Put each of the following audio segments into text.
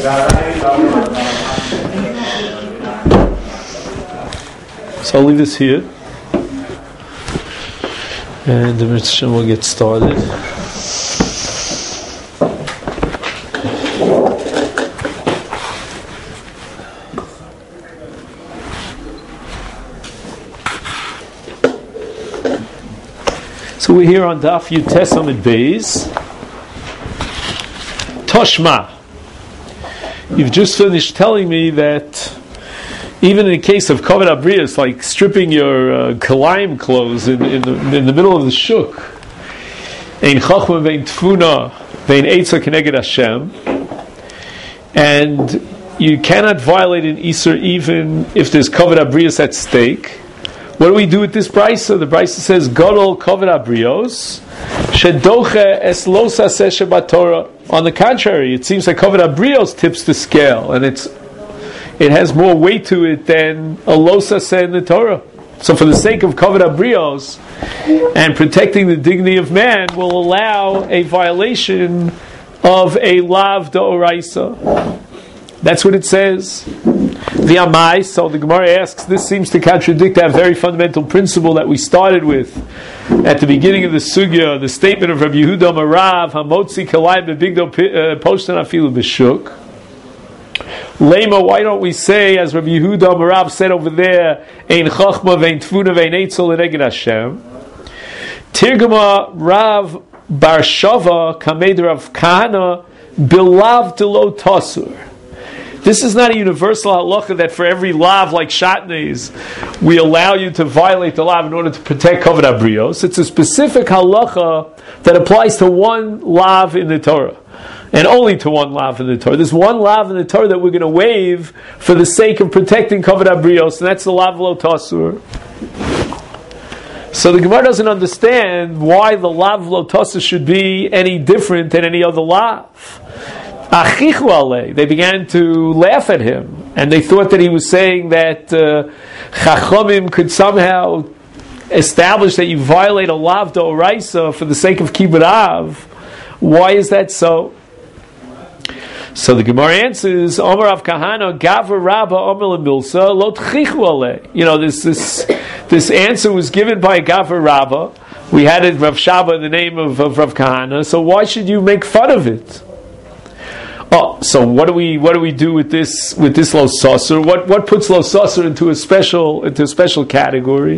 So I'll leave this here, and the Mitzvah will get started. So we're here on Daf Yutes Amud Beis. Toshma. You've just finished telling me that even in the case of Kavod Abrios, like stripping your Kalayim clothes in the middle of the shuk, Ein Chachma Vein Tfuna Vein Eitza Keneged Hashem, and you cannot violate an Isur even if there's Kavod Abrios at stake. What do we do with this brisa? The brisa says, Gadol Kavod Abrios, Shedoche Es Lo Saseh Shebat Torah. On the contrary, it seems like Kavod Abrios tips the scale, and it has more weight to it than a Lo Saseh in the Torah. So for the sake of Kavod Abrios and protecting the dignity of man, will allow a violation of a Lav D'Oraisa. That's what it says. The Amai, so the Gemara asks, this seems to contradict that very fundamental principle that we started with at the beginning of the Sugya, the statement of Rabbi Yehuda Marav, Hamotzi Kalayim Bebigdo Postan Afilu B'Shuk. Lema, why don't we say, as Rabbi Yehuda Marav said over there, Ein Chachma Vein Tfuna Vein Eitzel L'Neged Hashem. Tirgama Rav Bar Shava Kamed Rav Kahana Bilav Delo Tasur. This is not a universal halacha that for every lav like shatnez we allow you to violate the lav in order to protect Kavod Abrios. It's a specific halacha that applies to one lav in the Torah, and only to one lav in the Torah. There's one lav in the Torah that we're going to waive for the sake of protecting Kavod Abrios, and that's the lav lo tasur. So the Gemara doesn't understand why the lav lo tasur should be any different than any other lav. They began to laugh at him, and they thought that he was saying that Chachamim could somehow establish that you violate a lav d'oraisa for the sake of kibbud av. Why is that so? So the Gemara answers, Omer Rav Kahana, Gavra Rabba Omer L'Milsa, Lo Tchichu Alei. You know, this answer was given by Gavra Rabba. We had it Rav Shaba in the name of Rav Kahana, so why should you make fun of it? Oh, so what do we do with this lo sasur? What puts lo sasur into a special category?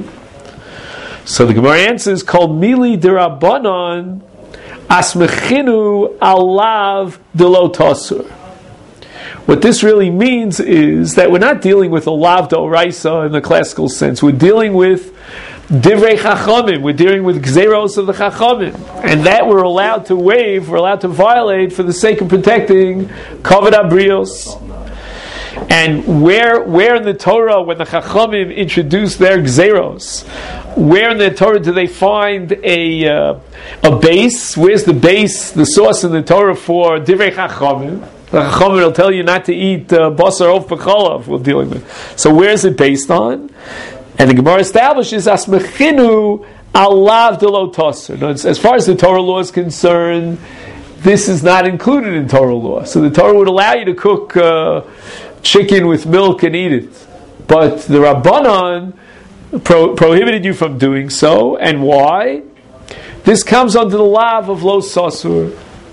So the Gemara answers, Kol mili derabanan asmechinu alav de lo tasur. What this really means is that we're not dealing with a lav d'oraisa in the classical sense. We're dealing with divrei chachamim. We're dealing with gzeros of the chachamim, and that we're allowed to waive, we're allowed to violate for the sake of protecting kavod abrios. And where in the Torah, when the chachamim introduce their gzeros, where in the Torah do they find a base? Where's the base, the source in the Torah for divrei chachamim? The chachamim will tell you not to eat basar of b'chalav. We're dealing with. So where is it based on? And the Gemara establishes asmechinu alav de lo tasur. As far as the Torah law is concerned, this is not included in Torah law. So the Torah would allow you to cook chicken with milk and eat it, but the Rabbanan prohibited you from doing so. And why? This comes under the lav of lo sasur.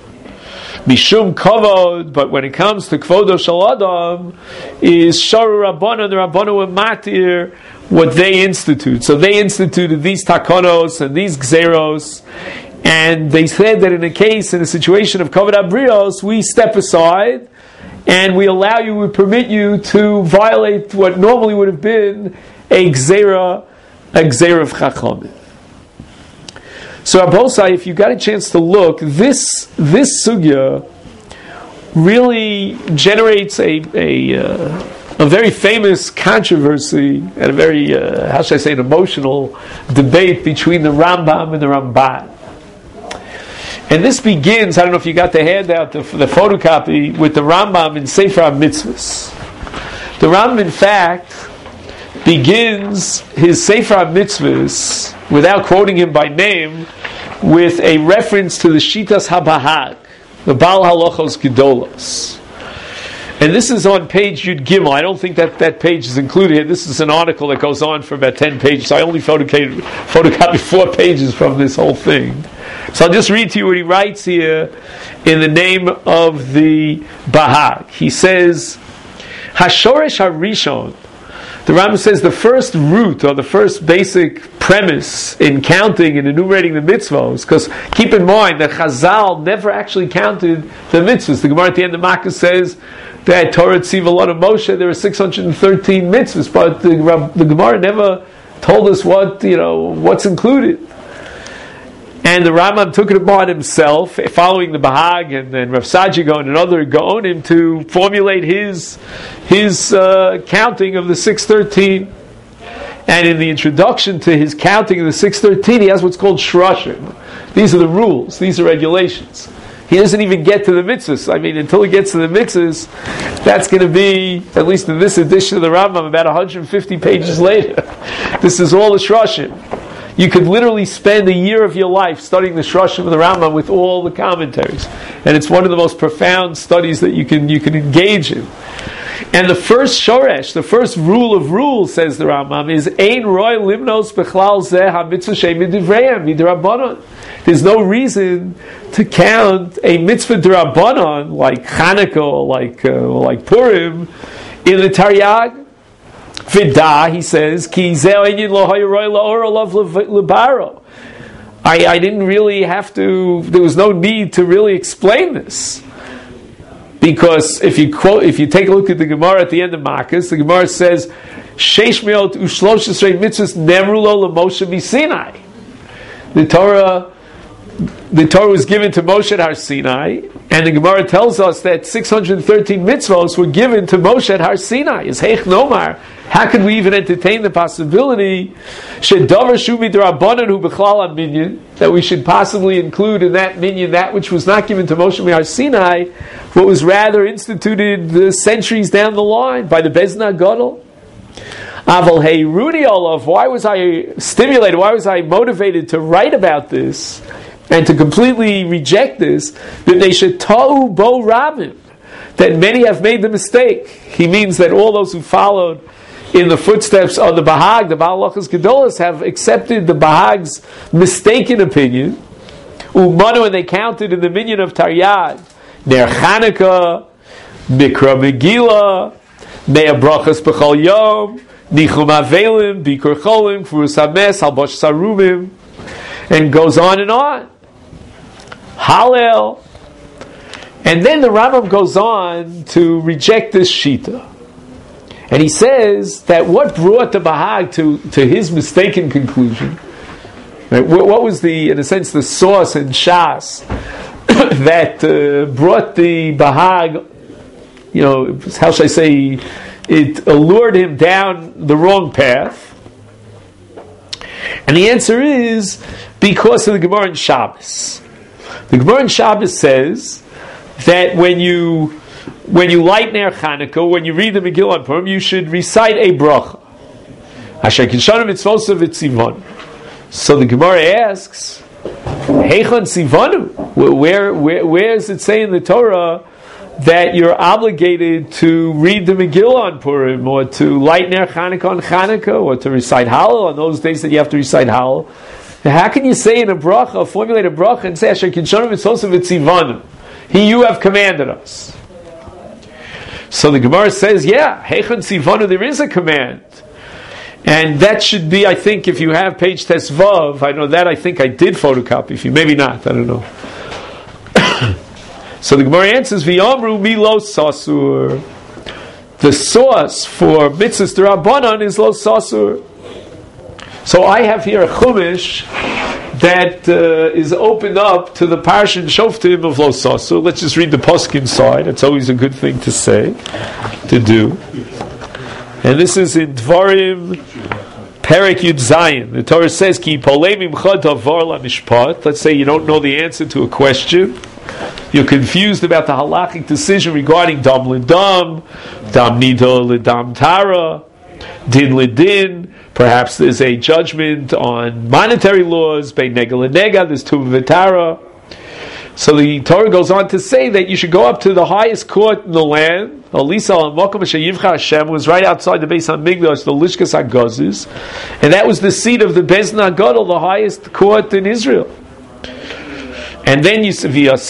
Mishum kavod, but when it comes to kvodo shel adam, is sharu Rabbanan. The Rabbanan were matir what they institute. So they instituted these takonos and these gzeros, and they said that in a situation of kavod abrios, we step aside and we permit you to violate what normally would have been a gzera of chachamim. So Abosai, if you got a chance to look, this sugya really generates a very famous controversy and a very, an emotional debate between the Rambam and the Ramban. And this begins, I don't know if you got the handout, the photocopy, with the Rambam in Sefer HaMitzvos. The Rambam, in fact, begins his Sefer HaMitzvos, without quoting him by name, with a reference to the Shitas HaBahag, the Baal Halachos Gedolos. And this is on page Yud Gimel. I don't think that page is included here. This is an article that goes on for about 10 pages. So I only photocopied 4 pages from this whole thing. So I'll just read to you what he writes here in the name of the Bahag. He says, Hashoresh HaRishon. The Rambam says the first root, or the first basic premise in counting and enumerating the mitzvahs, because keep in mind that Chazal never actually counted the mitzvahs. The Gemara at the end of Makkah says that Torah Tziva Lot of Moshe, there are 613 mitzvahs, but the Gemara never told us what's included. And the Rambam took it upon himself, following the Bahag and Rav Saji Gaon and other Gaonim, to formulate his counting of the 613. And in the introduction to his counting of the 613, he has what's called Shroshim. These are the rules, these are regulations. He doesn't even get to the mitzvahs. I mean, until he gets to the mitzvahs, that's going to be, at least in this edition of the Rambam, about 150 pages later. This is all the Shroshim. You could literally spend a year of your life studying the Shroshim of the Rambam with all the commentaries. And it's one of the most profound studies that you can engage in. And the first shoresh, the first rule of rules, says the Rambam, is Ein Roy Limnos Bechlal Zeh HaMitzvah Shei Midivrayim Midrabanan. There's no reason to count a mitzvah d'Rabbanan like Chanukah or like Purim in the Taryag. Vidah, he says, Ki I didn't really have to, there was no need to really explain this. Because if you take a look at the Gemara at the end of Makkos, the Gemara says, Sheish meot u'shlosh esrei mitzvahs nemru lo l'Moshe b'Sinai. The Torah was given to Moshe at Har Sinai, and the Gemara tells us that 613 mitzvahs were given to Moshe at Har Sinai. Is Heich Nomar? How could we even entertain the possibility that we should possibly include in that minyan that which was not given to Moshe at Har Sinai, what was rather instituted centuries down the line by the Bezna Gadol? Aval hey Rudi Olav, why was I stimulated? Why was I motivated to write about this and to completely reject this? That they should ta'u bo rabim, that many have made the mistake. He means that all those who followed in the footsteps of the Bahag, the Baal Halachos Gedolos, have accepted the Bahag's mistaken opinion. Umanu, and they counted in the minyan of Taryag, Ner Chanukah, Mikra Megillah, Mea Brachas B'chol Yom, Nichum Avelim, Bikur Cholim, Kfurus Hames, Halbosh Sarumim, and goes on and on. Hallel. And then the Rambam goes on to reject this Shita. And he says that what brought the Bahag to his mistaken conclusion, right, what was in a sense, the source in Shas that brought the Bahag, how should I say, it allured him down the wrong path? And the answer is because of the Gemara in Shabbos. The Gemara in Shabbos says that when you light Ner Chanukah, when you read the Megillah on Purim, you should recite a bracha. Asher Kishanim Mitzvosav V'Tzivanu. So the Gemara asks, Heichon Tzivanu? Where does it say in the Torah that you're obligated to read the Megillah on Purim, or to light Ner Chanukah on Chanukah, or to recite Hallel on those days that you have to recite Hallel? How can you say in a bracha, formulate a bracha, and say Asher Kishanim Mitzvosav V'Tzivanu? You have commanded us. So the Gemara says, Heichon Tzivanu, there is a command. And that should be, I think, if you have page Tesvav, I know that I think I did photocopy for you, maybe not, I don't know. So the Gemara answers, V'yamru mi lo sasur. The source for mitzvahs d'Rabbanan is lo sasur. So I have here a chumash that is opened up to the Parshat Shoftim of Lo Sasur. Let's just read the posuk inside. It's always a good thing to say, to do. And this is in Dvarim Perek Yud Zayin. The Torah says, Ki polei mimcha davar lamishpat. Let's say you don't know the answer to a question. You're confused about the halachic decision regarding dam lidam, dam nido lidam tara, din lidin. Perhaps there's a judgment on monetary laws, bein nega lenega, there's tuva v'tara. So the Torah goes on to say that you should go up to the highest court in the land. Elisa al-Mokum Sheyivcha Hashem was right outside the Beis HaMikdash, the Lishkas HaGozis, and that was the seat of the Beis HaGadol, the highest court in Israel. And then you say,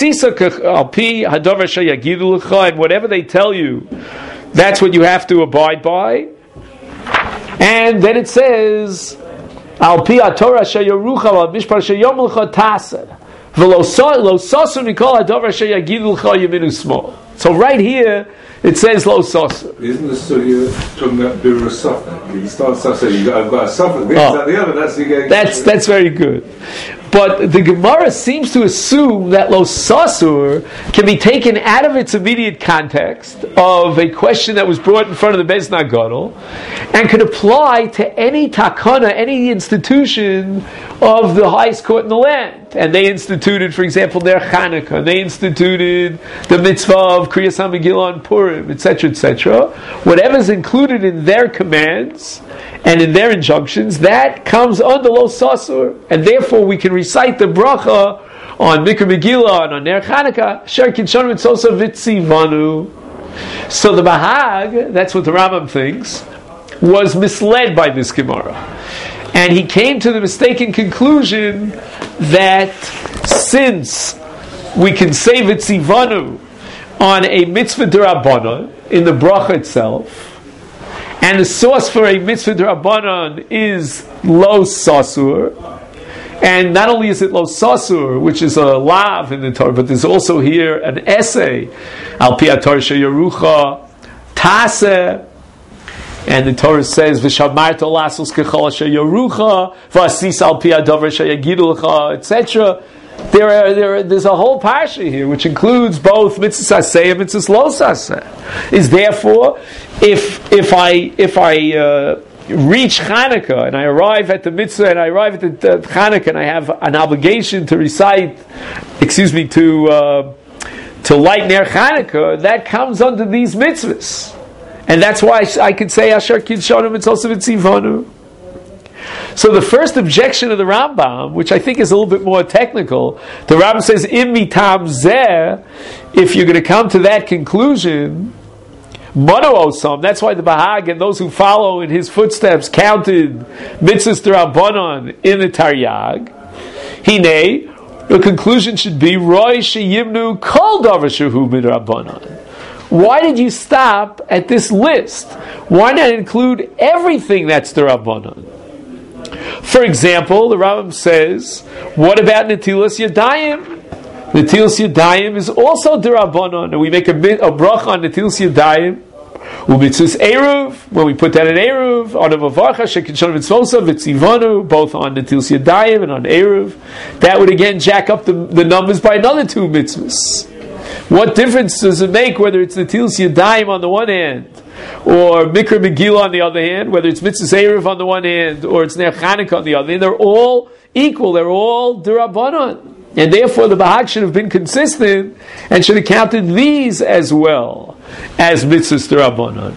and whatever they tell you, that's what you have to abide by. And then it says, Al pi Torah sheyarucha al mishpar sheyomulcha taser. So right here it says lo sasur. Isn't the study talking about birur safek? He starts off saying I've got a safek. That's very good. But the Gemara seems to assume that lo sasur can be taken out of its immediate context of a question that was brought in front of the Beis Nagadol, and could apply to any takana, any institution of the highest court in the land. And they instituted, for example, their Chanukah. They instituted the mitzvah of Kriyas HaMegillah and Purim, etc., etc. Whatever's included in their commands and in their injunctions, that comes under lo sasur, and therefore we can recite the bracha on Mikra Megillah and on Ner Chanukah. Sher Kidshonim Mitzosa Vitzivanu. So the Bahag, that's what the Rambam thinks, was misled by this Gemara, and he came to the mistaken conclusion that since we can say Vitzivanu on a mitzvah d'Rabbanan in the bracha itself, and the source for a mitzvah d'Rabbanan is lo sasur, and not only is it lo sasur, which is a lav in the Torah, but there's also here an essay, al pi Torah sheyarucha taseh, and the Torah says v'shamarta lasos kechol sheyarucha v'asis al pi hadavar sheyagidu lecha, etc. There's a whole parsha here which includes both mitzvahs aseh and mitzvahs lo aseh. Is therefore, if I reach Chanukah and I arrive at the mitzvah and I arrive at the Chanukah and I have an obligation to recite, to light Ner Chanukah, that comes under these mitzvahs, and that's why I could say Asher Kidshonim Mitzosa Vitzivanu. So the first objection of the Rambam, which I think is a little bit more technical, the Rambam says, Im mitam zeh, if you're going to come to that conclusion, Mono osam, that's why the Bahag and those who follow in his footsteps counted mitzvahs d'Rabbanan in the Taryag. Hine, the conclusion should be, Roy sheyimnu kol davar shehu midrabbanan. Why did you stop at this list? Why not include everything that's d'Rabbanan? For example, the Rambam says, what about Netilas Yadayim? Netilas Yadayim is also d'Rabbanan, and we make a bracha on Netilas Yadayim. U'mitzvus Eruv, when we put that in Eruv, on a Mavarcha, Shekinshon Mitzvosa, Vitzivanu, both on Netilas Yadayim and on Eruv. That would again jack up the numbers by another two mitzvahs. What difference does it make whether it's Netilas Yadayim on the one hand, or Mikra Megillah on the other hand, whether it's Mitzvahs Eruv on the one hand, or it's Ner Chanukah on the other hand? They're all equal, they're all d'Rabbanan. And therefore the Bahag should have been consistent and should have counted these as well as Mitzvahs d'Rabbanan.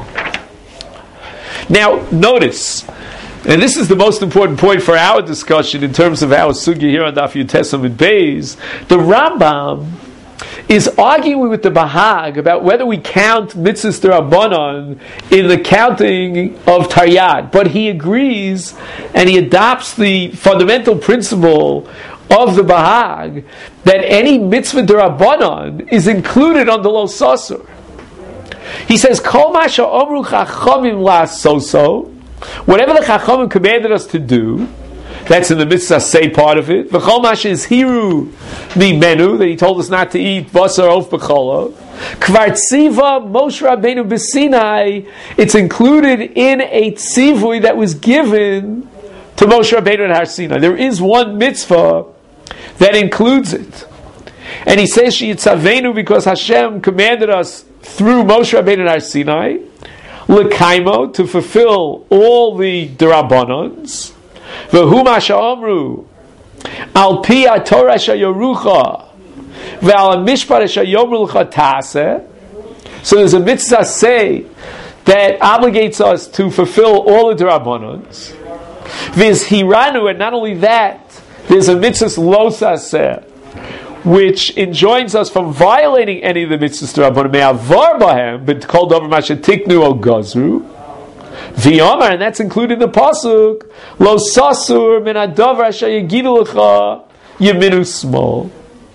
Now, notice, and this is the most important point for our discussion in terms of our sugya here on Daf Yutes Amud Beis, the Rambam is arguing with the Bahag about whether we count mitzvahs d'Rabbanan in the counting of Taryag. But he agrees and he adopts the fundamental principle of the Bahag that any mitzvah d'Rabbanan is included on the lo sasur. He says, Kol ma she'omru chachamim la'asoso, whatever the chachamim commanded us to do, that's in the mitzvah say part of it. V'chol ma she'izhiru mimenu, that he told us not to eat basar of b'cholo. Kvar tziva Moshe Rabbeinu b'Sinai, it's included in a tzivui that was given to Moshe Rabbeinu at Har Sinai. There is one mitzvah that includes it. And he says, Sheyitzavenu, because Hashem commanded us through Moshe Rabbeinu at Har Sinai, l'kaimo, to fulfill all the d'Rabbanans, v'hu ma she'omru, al pi Torah sheyarucha, ve'al mishpar sheyomru l'cha taseh. So there's a mitzvah say that obligates us to fulfill all the d'Rabbanans. V'z hiranu, and not only that, there's a mitzvah lo saseh, which enjoins us from violating any of the mitzvahs d'Rabbanan, me'avar bahem, but kol davar masha tiknu o gazru, v'yamar, and that's included in the pasuk, lo sasur min hadavar asher yagidu lecha yeminu smol.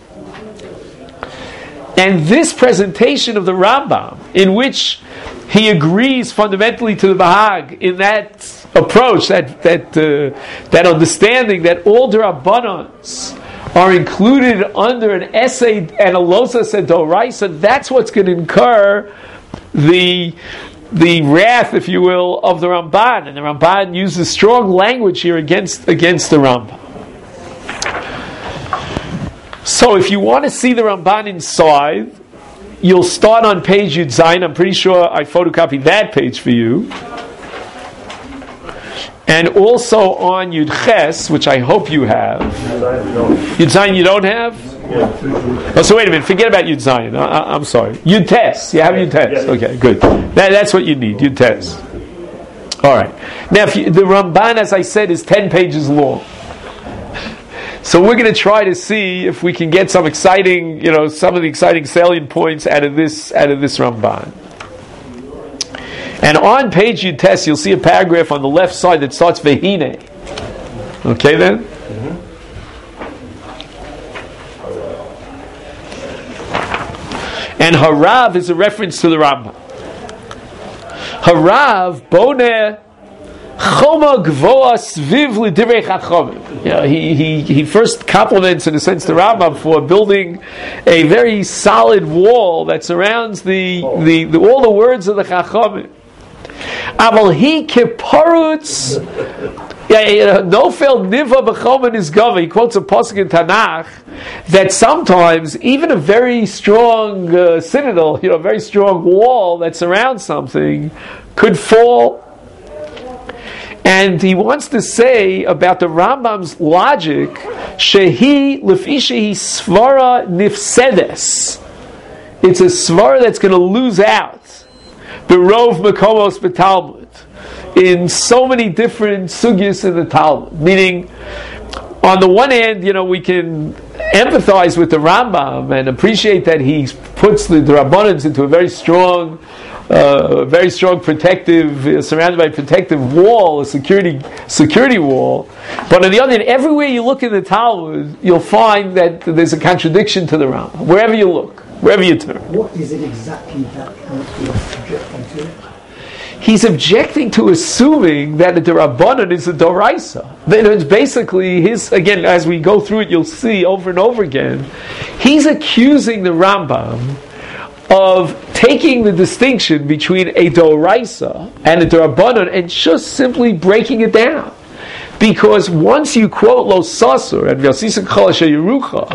And this presentation of the Rambam, in which he agrees fundamentally to the Bahag in that approach, that understanding that all D'Rabbanans are included under an essay and a losa sedoraisa, that's what's going to incur the wrath, if you will, of the Ramban. And the Ramban uses strong language here against the Rambam. So if you want to see the Ramban inside, you'll start on page Yud Zayin. I'm pretty sure I photocopied that page for you. And also on Yud Ches, which I hope you have. Yud Zayin you don't have? Oh, so wait a minute, forget about Yud Zayin. I'm sorry. Yud Tes. You have Yud Tes. Okay, good. That's what you need, Yud Tes. Alright. Now, the Ramban, as I said, is 10 pages long. So we're going to try to see if we can get some exciting, some of the exciting salient points out of this Ramban. And on page Yud Tes, you'll see a paragraph on the left side that starts Vehine. Okay then? Mm-hmm. And Harav is a reference to the Rambam. Harav boneh Choma gvoa sviv l'divrei chachamim. He first compliments, in a sense, the Rambam for building a very solid wall that surrounds all the words of the chachamim. Aval he kiparutz nofel niva b'chomen isgava. He quotes a pasuk in Tanakh that sometimes even a very strong citadel, a very strong wall that surrounds something, could fall. And he wants to say about the Rambam's logic, shehi lefi shehi svara nifsedes. It's a svara that's going to lose out. Berov makomos b'Talmud. In so many different sugyas in the Talmud. Meaning, on the one hand, we can empathize with the Rambam and appreciate that he puts the Rabbanans into a very strong protective, surrounded by a protective wall, a security wall. But on the other hand, everywhere you look in the Talmud, you'll find that there's a contradiction to the Rambam. Wherever you look, wherever you turn. What is it exactly that he's objecting to? He's objecting to assuming that the Rabbanan is a Doraisa. It's basically again, as we go through it, you'll see over and over again, he's accusing the Rambam of taking the distinction between a Doraisa and a D'Rabbanan and just simply breaking it down. Because once you quote Lo Sasur and Vyasisa Kol Asher Yerucha,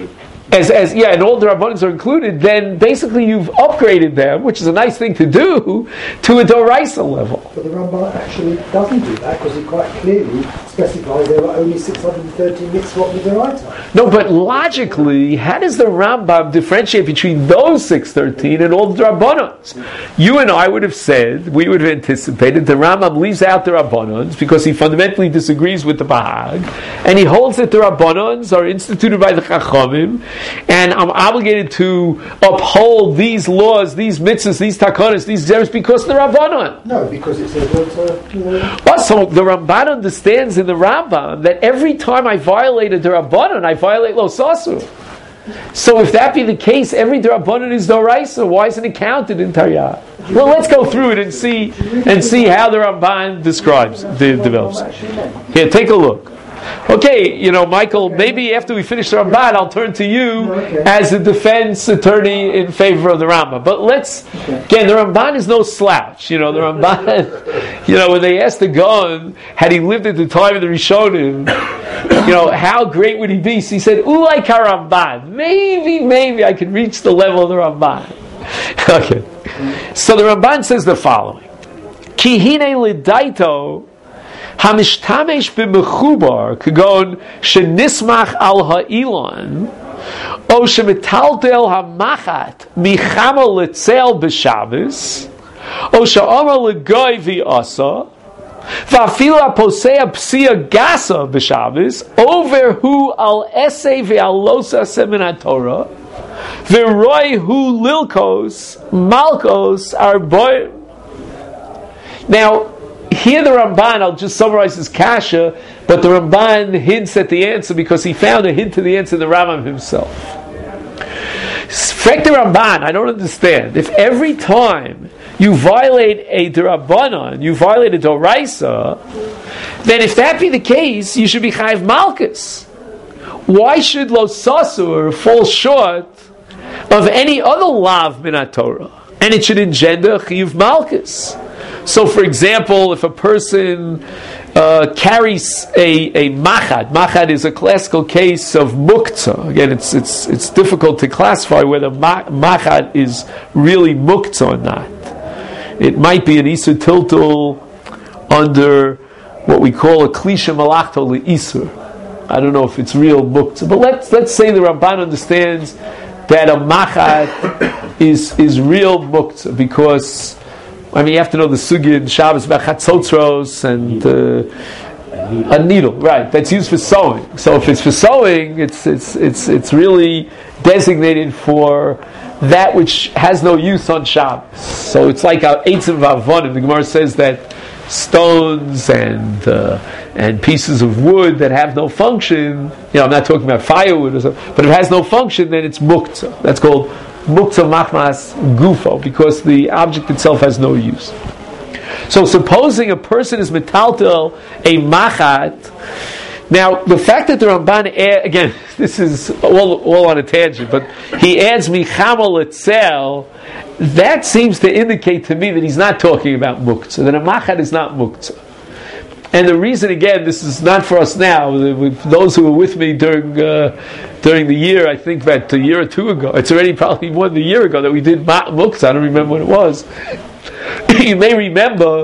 and all the Rabbanans are included, then basically you've upgraded them, which is a nice thing to do, to a Doraisa level. But the Rambam actually doesn't do that, because he quite clearly specifies there are only 613 mitzvot with the right. No, but logically, how does the Rambam differentiate between those 613 and all the Rabbanans? You and I would have said, we would have anticipated, the Rambam leaves out the Rabbanans because he fundamentally disagrees with the Bahag, and he holds that the Rabbanans are instituted by the Chachamim, and I'm obligated to uphold these laws, these mitzvahs, these takanas, these zeros because of the Rabbanan. No, because it says so the Ramban understands in the Rambam that every time I violate a D'Rabbanan, I violate Lo Sasur. So if that be the case, every D'Rabbanan is Doraisa. Why isn't it counted in Taryah? Well, let's go through it and see how the Ramban develops. Here, take a look. Okay, Michael, maybe after we finish the Ramban, I'll turn to you as a defense attorney in favor of the Rambam. But again, the Ramban is no slouch. The Ramban, when they asked the Gaon, had he lived at the time of the Rishonim, how great would he be? So he said, Ulai ka Ramban. Maybe I could reach the level of the Ramban. Okay. So the Ramban says the following. Ki hine lidaito Hamishtamesh b'mechubar k'gon shenismach al ha'ilon o shemitaltel hamachat michama letzel b'Shabbos o she'amar legoy v'asa Va'afila posea psia gasa b'Shabbos over hu al esei ve'al losa semin Torah v'roi hu lilkos malkos arboim. Now, here the Ramban, I'll just summarize his kasha, but the Ramban hints at the answer because he found a hint to the answer in the Rambam himself. Frek the Ramban, I don't understand. If every time you violate a D'Rabbanan, you violate a Doraisa, then if that be the case, you should be Chayiv Malkus. Why should Lo Sasur fall short of any other Lav Minat Torah? And it should engender Chayiv Malkus. So, for example, if a person carries a machad is a classical case of muktzah. Again, it's difficult to classify whether machad is really muktzah or not. It might be an isur tiltul under what we call a klisha malachto leisur. I don't know if it's real muktzah, but let's say the Ramban understands that a machad is real muktzah because. I mean, you have to know the sugya in Shabbos about chatzotzros and a needle, right? That's used for sewing. So if it's for sewing, it's really designated for that which has no use on Shabbos. So it's like our eitzim v'avonim. The Gemara says that stones and pieces of wood that have no function. I'm not talking about firewood or something, but if it has no function, then it's muktzah. That's called muktzah machmas gufo, because the object itself has no use. So supposing a person is metaltel a machat, now the fact that the Ramban again, this is all on a tangent, but he adds michamal etzel, that seems to indicate to me that he's not talking about muktzah, that a machat is not muktzah. And the reason, again, this is not for us now. With those who were with me during the year, I think that a year or two ago, it's already probably more than a year ago that we did muktzah. I don't remember what it was. You may remember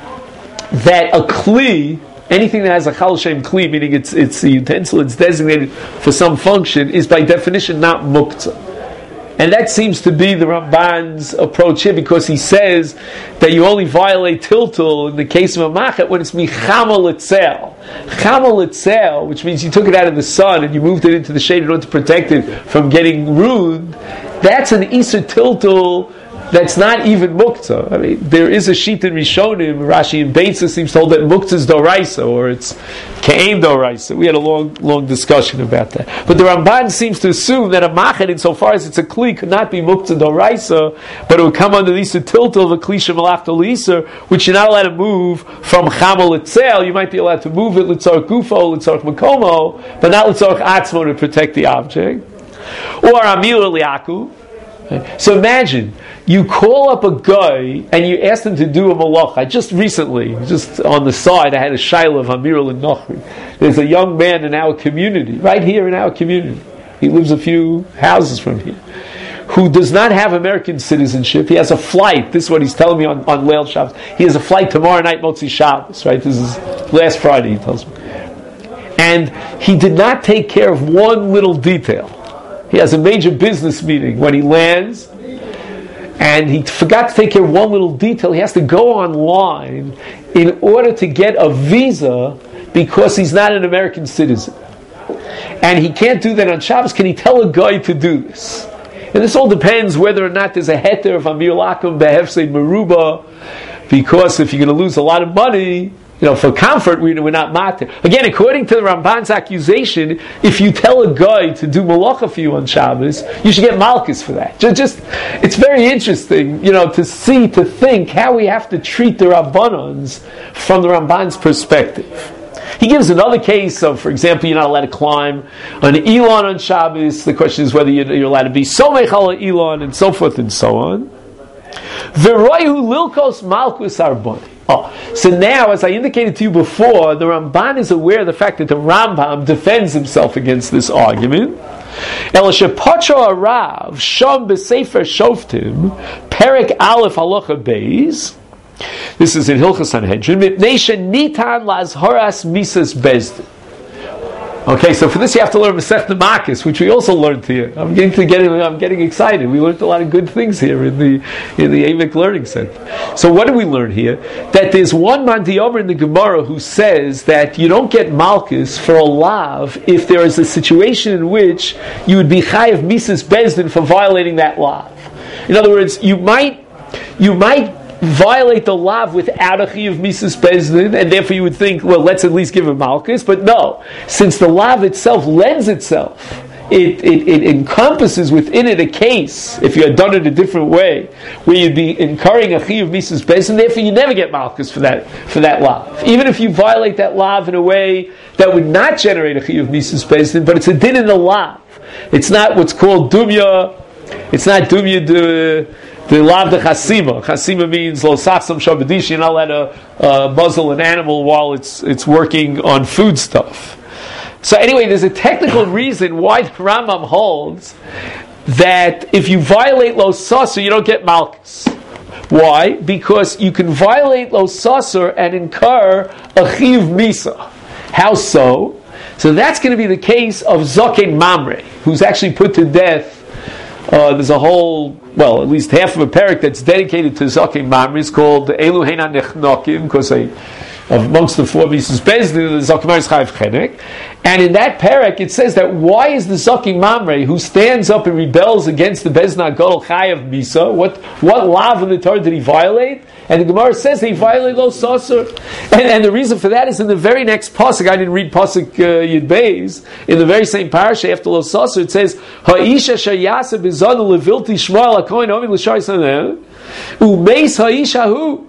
that a kli, anything that has a chal shem kli, meaning it's the utensil, it's designated for some function, is by definition not muktzah. And that seems to be the Ramban's approach here, because he says that you only violate tiltul in the case of a machet when it's michamal etzel. Chamal etzel, which means you took it out of the sun and you moved it into the shade in order to protect it from getting ruined, that's an isur tiltul that's not even muktzah. I mean, there is a sheet in Rishonim, Rashi and Beitza seems to hold that muktzah is doraisa, or it's ke'en doraisa. We had a long discussion about that. But the Ramban seems to assume that a machet, insofar as it's a kli, could not be muktzah doraisa, but it would come under the isur tiltul of a kli shemalach isur, which you're not allowed to move from chamal etzel. You might be allowed to move it litzarch gufo, litzarch makomo, but not litzarch atzmo to protect the object. Or amil liaku. So imagine, you call up a guy and you ask him to do a malach. I just recently, just on the side, I had a shaila of Amirul and Nochri. There's a young man in our community, right here in our community. He lives a few houses from here, who does not have American citizenship. He has a flight. This is what he's telling me on Leil Shabbos. He has a flight tomorrow night, Motzi Shabbos, right? This is last Friday, he tells me. And he did not take care of one little detail. He has a major business meeting when he lands, and he forgot to take care of one little detail. He has to go online in order to get a visa because he's not an American citizen. And he can't do that on Shabbos. Can he tell a guy to do this? And this all depends whether or not there's a heter of Amir Lakum Behefse Meruba, because if you're going to lose a lot of money, for comfort, we're not matir. Again, according to the Ramban's accusation, if you tell a guy to do malacha for you on Shabbos, you should get malchus for that. It's very interesting, to think how we have to treat the Rabbanans from the Ramban's perspective. He gives another case of, for example, you're not allowed to climb an Elon on Shabbos. The question is whether you're allowed to be somech al Elon, and so forth and so on. V'roihu lilkos malchus arbon. So now, as I indicated to you before, the Ramban is aware of the fact that the Rambam defends himself against this argument. El shepacho arav shom b'sefer shoftim perek aleph halacha beis. This is in Hilchos Sanhedrin. Mipnei shenitan lazhoras misas bezdin. Okay, so for this you have to learn Masechta Makos, which we also learned here. I'm getting excited. We learned a lot of good things here in the Avik Learning Center. So what do we learn here? That there's one Man Diyomer in the Gemara who says that you don't get Malkus for a lav if there is a situation in which you would be chayav Mises Bezdin for violating that lav. In other words, you might violate the lav without a chiyuv Mises Bezdin, and therefore you would think, well, let's at least give him Malkus. But no, since the lav itself lends itself, it encompasses within it a case, if you had done it a different way, where you'd be incurring a chiyuv Mises Bezdin, therefore you never get Malkus for that lav. Even if you violate that lav in a way that would not generate a chiyuv Mises Bezdin, but it's a din in the lav. It's not what's called dumya. It's not dumya the lav de chasima. Chasima means lo sachsam shabadish. You're not allowed to muzzle an animal while it's working on food stuff. So anyway, there's a technical reason why the Rambam holds that if you violate lo sasur, you don't get malchus. Why? Because you can violate lo sasur and incur a chiyuv misa. How so? So that's going to be the case of Zoken Mamre, who's actually put to death. There's a whole, well, at least half of a parak that's dedicated to Zoken Mamre. It's called Elu Heina Nechnokim, because amongst the four Mises Bezdin, the Zoken Mamre is Chayav Chenek. And in that parak, it says that why is the Zoken Mamre, who stands up and rebels against the Bezdin HaGadol Chayav Misa, what lav in the Torah did he violate? And the Gemara says he violated lo sasur. And the reason for that is in the very next pasuk. I didn't read pasuk Yud Beis. In the very same parasha after lo sasur, it says ha'isha shayasa bizadu levilti shmuel hakohen ovid l'shari saneh umeis ha'isha hu.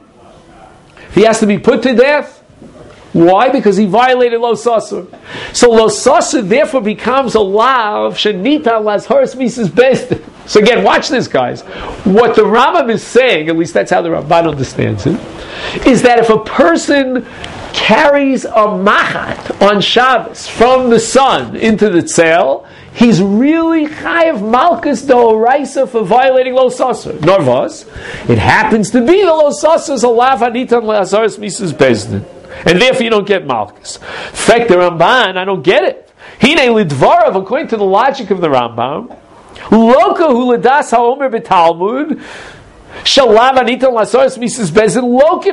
He has to be put to death. Why? Because he violated lo sasur. So lo sasur therefore becomes a lav shenita lazharis mises bestin. So again, watch this, guys. What the Rambam is saying, at least that's how the Ramban understands it, is that if a person carries a machat on Shabbos from the sun into the tzel, he's really chayav malchus d'oraisa for violating lo sasur. Norvas, it happens to be the lo sasur is a lav hanitan lazaris mises bezdin, and therefore you don't get malchus. In fact, the Ramban, I don't get it. Hine lidvarav, according to the logic of the Rambam, Loka hu ledas haomer b'Talmud shalav anitan lasaris mises bezin lokin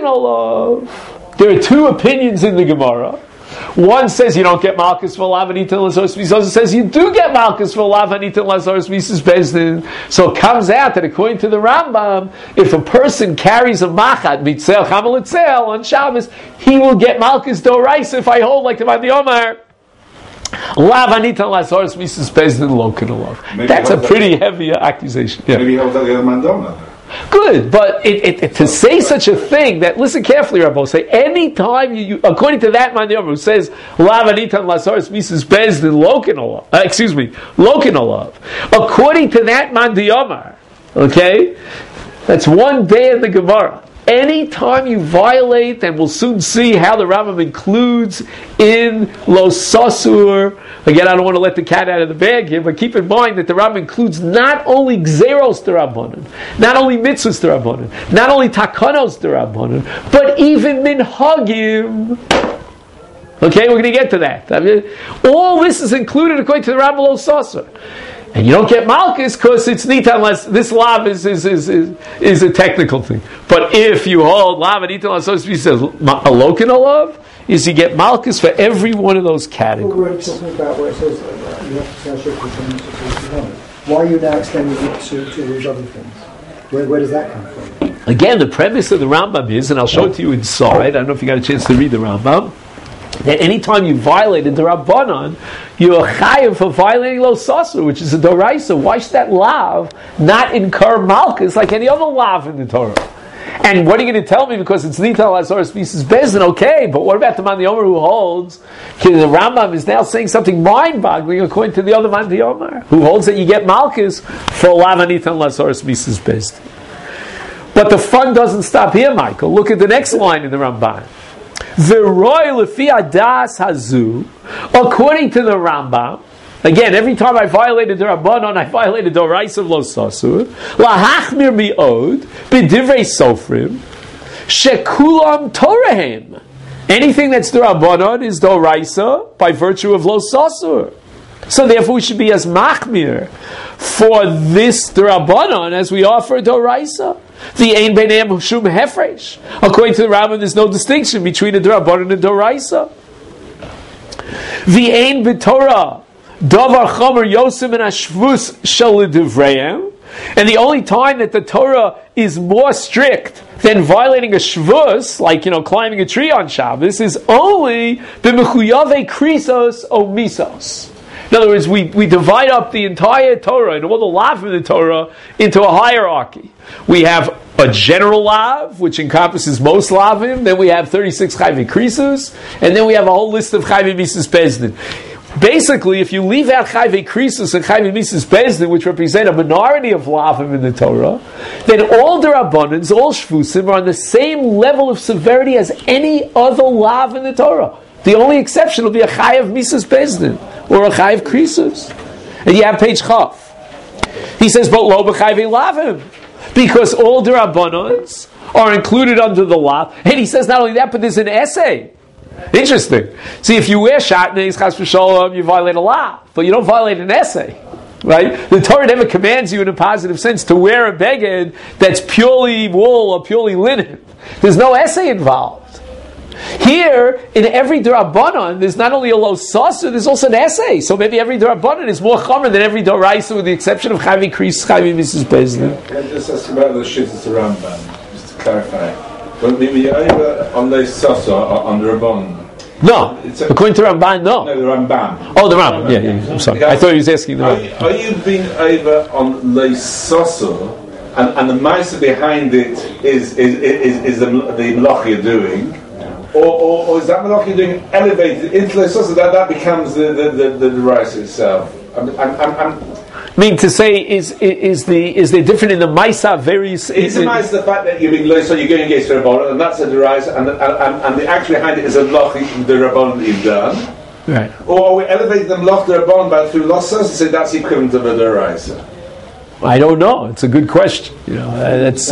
olav. There are two opinions in the Gemara. One says you don't get malchus for lav anitan lasaris mises. Other says you do get malchus for lav anitan lasaris mises bezin. So it comes out that according to the Rambam, if a person carries a machat mitzel chamal etzel on Shabbos, he will get malchus d'oraisa if I hold like the Mandi Omar. That's a pretty heavy accusation. Yeah. Maybe he held that the other Mandona. Good, but to say such a thing, that, listen carefully, Rabbi, say any time you according to that Mandiyom who says Lavanitan Lasaris Mises Bezdin Lokinolav, Lokinolav, according to that Mandiyomar, okay, that's one day in the Gemara. Anytime you violate, and we'll soon see how the Rambam includes in Lo Sasur. Again, I don't want to let the cat out of the bag here, but keep in mind that the Rambam includes not only Gzeros D'Rabbanan, not only Mitzvahs D'Rabbanan, not only Takanos D'Rabbanan, but even Minhagim. Okay, we're going to get to that. I mean, all this is included according to the Rambam Lo Sasur. And you don't get malchus because it's nita unless this lav is a technical thing. But if you hold lav and nita unless so says a lokin olav, is you get malchus for every one of those categories. We're talking about where it says you have to say shukr. Why are you now extending it to these other things? Where does that come from? Again, the premise of the Rambam is, and I'll show it to you inside. I don't know if you got a chance to read the Rambam. That anytime you violated the Rabbanon, you're chayav for violating Lo Sasur, which is a Doraisa. Why should that lav not incur malchus like any other lav in the Torah? And what are you going to tell me? Because it's Nita Lazaris Mises Bezdin, okay, but what about the Mandi Omer who holds? The Rambam is now saying something mind-boggling according to the other Mandi Omer, who holds that you get malchus for lav Nita Lazaris Mises Bezdin. But the fun doesn't stop here, Michael. Look at the next line in the Ramban. According to the Rambam, again, every time I violated the Rabbanon, I violated the Orais of Lo Sasur. Lahachmir mi'od b'divrei sofrim shekulam torahem Anything that's d'Rabbanan is d'Oraisa by virtue of lo sasur. So therefore we should be as machmir for this d'Rabbanan as we are for d'Oraisa. The ein b'neim shum hefresh. According to the Rambam, there's no distinction between a d'Rabbanan and d'Oraisa. The ein b'Torah davar chomer yosim and ashvus shel l'divrayim. And the only time that the Torah is more strict than violating a shvus, like, climbing a tree on Shabbos, is only b'mechuyave krisos o misos. In other words, we divide up the entire Torah and all the lav in the Torah into a hierarchy. We have a general lav, which encompasses most lavim, then we have 36 chayvei krisos, and then we have a whole list of chayvei misos bezdin. Basically, if you leave out chayvei krisos and chayvei misos bezdin, which represent a minority of lavim in the Torah, then all the rabbanans, all shvusim, are on the same level of severity as any other lav in the Torah. The only exception will be a chayav misos bezdin or a chayav krisos. And you have page chaf. He says, but lo b'chayvei lavim, because all the rabbanans are included under the lav. And he says not only that, but there's an essay. Interesting. See, if you wear shatnez, chas v'sholom, you violate a law, but you don't violate an essay, right? The Torah never commands you in a positive sense to wear a beged that's purely wool or purely linen. There's no essay involved. Here, in every d'Rabbanan, there's not only a lo sasur, there's also an essay. So maybe every d'Rabbanan is more chomer than every d'Oraisa, with the exception of chayvei kris, chayvei misos bezdin. Can I just ask about the shittas Rambam, just to clarify? When you're over on the Sasa, on the Rabban. No, according to Ramban, no. No, the Rambam. Oh, the Rambam. Yeah. I'm sorry. I thought he was asking the Rambam. Are you being over on the Sasa, and the Maisa behind it is the Malach you're doing, or is that Malach you're doing elevated into the Sasa, that becomes the rice itself? I mean, to say is there different in the Maisa various? Is the Maisa the fact that you're being low, so you're going against the Rabbanon, and that's a deraisa, and the action behind it is a loch the Rabbanon that you've done, right? Or are we elevating the loch the Rabbanon by through losses to say that's equivalent of a deraisa? I don't know. It's a good question. There's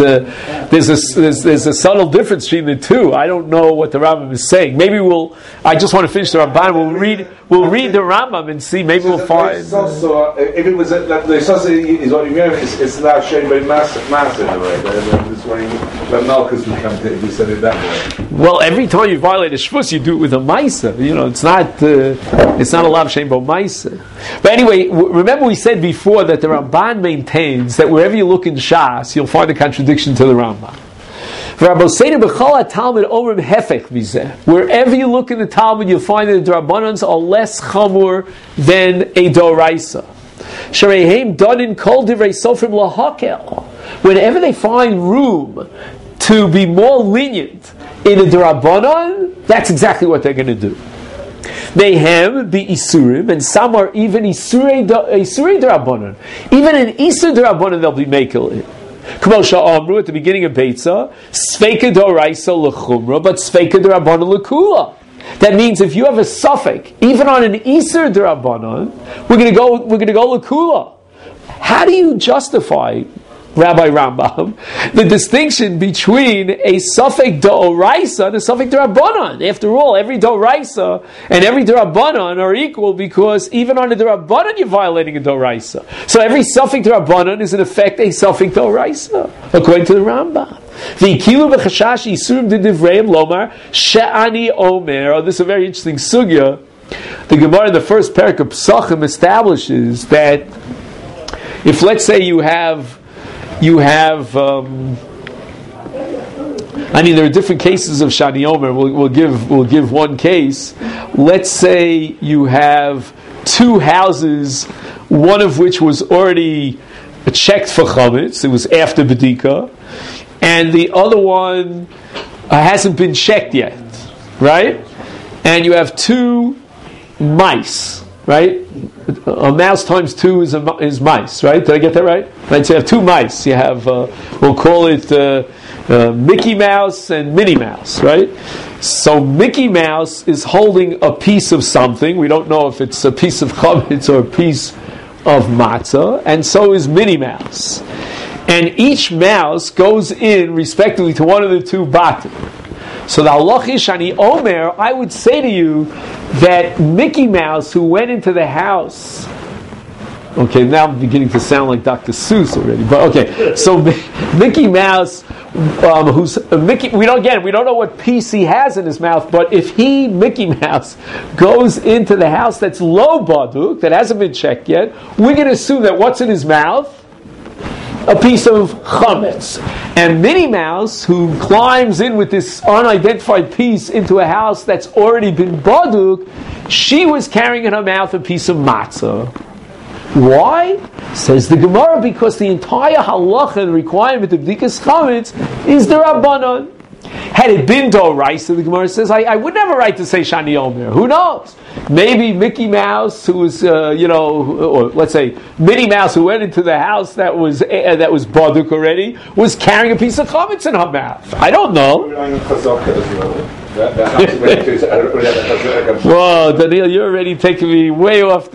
a subtle difference between the two. I don't know what the Rambam is saying. Maybe I just want to finish the Ramban. We'll read the Rambam and see. Maybe we'll find. If it was the Sosa is what you mean, it's now shown by mass in a way. This way, the Malchus would come to if you said it that way. Well, every time you violate a shvus, you do it with a Maisa. It's not a lav shem bo Maisa. But anyway, remember we said before that the Ramban maintains that wherever you look in Shas, you'll find a contradiction to the Rambam. Wherever you look in the Talmud, you'll find that the Rabbanans are less chamur than a Doraisa. Whenever they find room to be more lenient in a Rabbanan, that's exactly what they're going to do. Mayhem be Isurim, and some are even Isurei D'Rabbanan. Even in Isur D'Rabbanan they'll be Mekel. K'mosha Amru at the beginning of Beitza, Sveika D'Oraisa L'Chumra, but Sveika D'Rabbanan L'Kula. That means if you have a suffix, even on an Isur D'Rabbanan, we're going to go L'Kula. How do you justify, Rabbi Rambam, the distinction between a suffix d'oraisa and a suffix d'rabbanan? After all, every d'oraisa and every d'rabbanan are equal, because even on a d'rabbanan you're violating a d'oraisa. So every suffix d'rabbanan is in effect a suffix d'oraisa, according to the Rambam. V'ikilu b'chashash isurim d'divreim lomar she'ani omer. Oh, this is a very interesting sugya. The Gemara in the first parak of Pesachim establishes that if, let's say, you have there are different cases of Shani Omer. We'll give one case. Let's say you have two houses, one of which was already checked for chametz. It was after B'dika, and the other one hasn't been checked yet, right? And you have two mice, right? A mouse times two is mice, right? Did I get that right? Right. So you have two mice. You have we'll call it Mickey Mouse and Minnie Mouse, right? So Mickey Mouse is holding a piece of something. We don't know if it's a piece of chametz or a piece of matzah, and so is Minnie Mouse. And each mouse goes in respectively to one of the two batim. So the halach is Shani Omer, I would say to you that Mickey Mouse, who went into the house, okay, now I'm beginning to sound like Dr. Seuss already, but okay, so Mickey Mouse, who's Mickey, we don't know what piece he has in his mouth, but if Mickey Mouse, goes into the house that's low baduk, that hasn't been checked yet, we're going to assume that what's in his mouth? A piece of chametz. And Minnie Mouse, who climbs in with this unidentified piece into a house that's already been baduk, she was carrying in her mouth a piece of matzah. Why? Says the Gemara, because the entire halacha and requirement of bdikas chametz is the Rabbanon. Had it been Doraisa, the Gemara says, I would never right to say Shani Omer. Who knows? Maybe Mickey Mouse, who was, or let's say Minnie Mouse, who went into the house that was baduk already, was carrying a piece of chametz in her mouth. I don't know. Well, Daniel, you're already taking me way off the.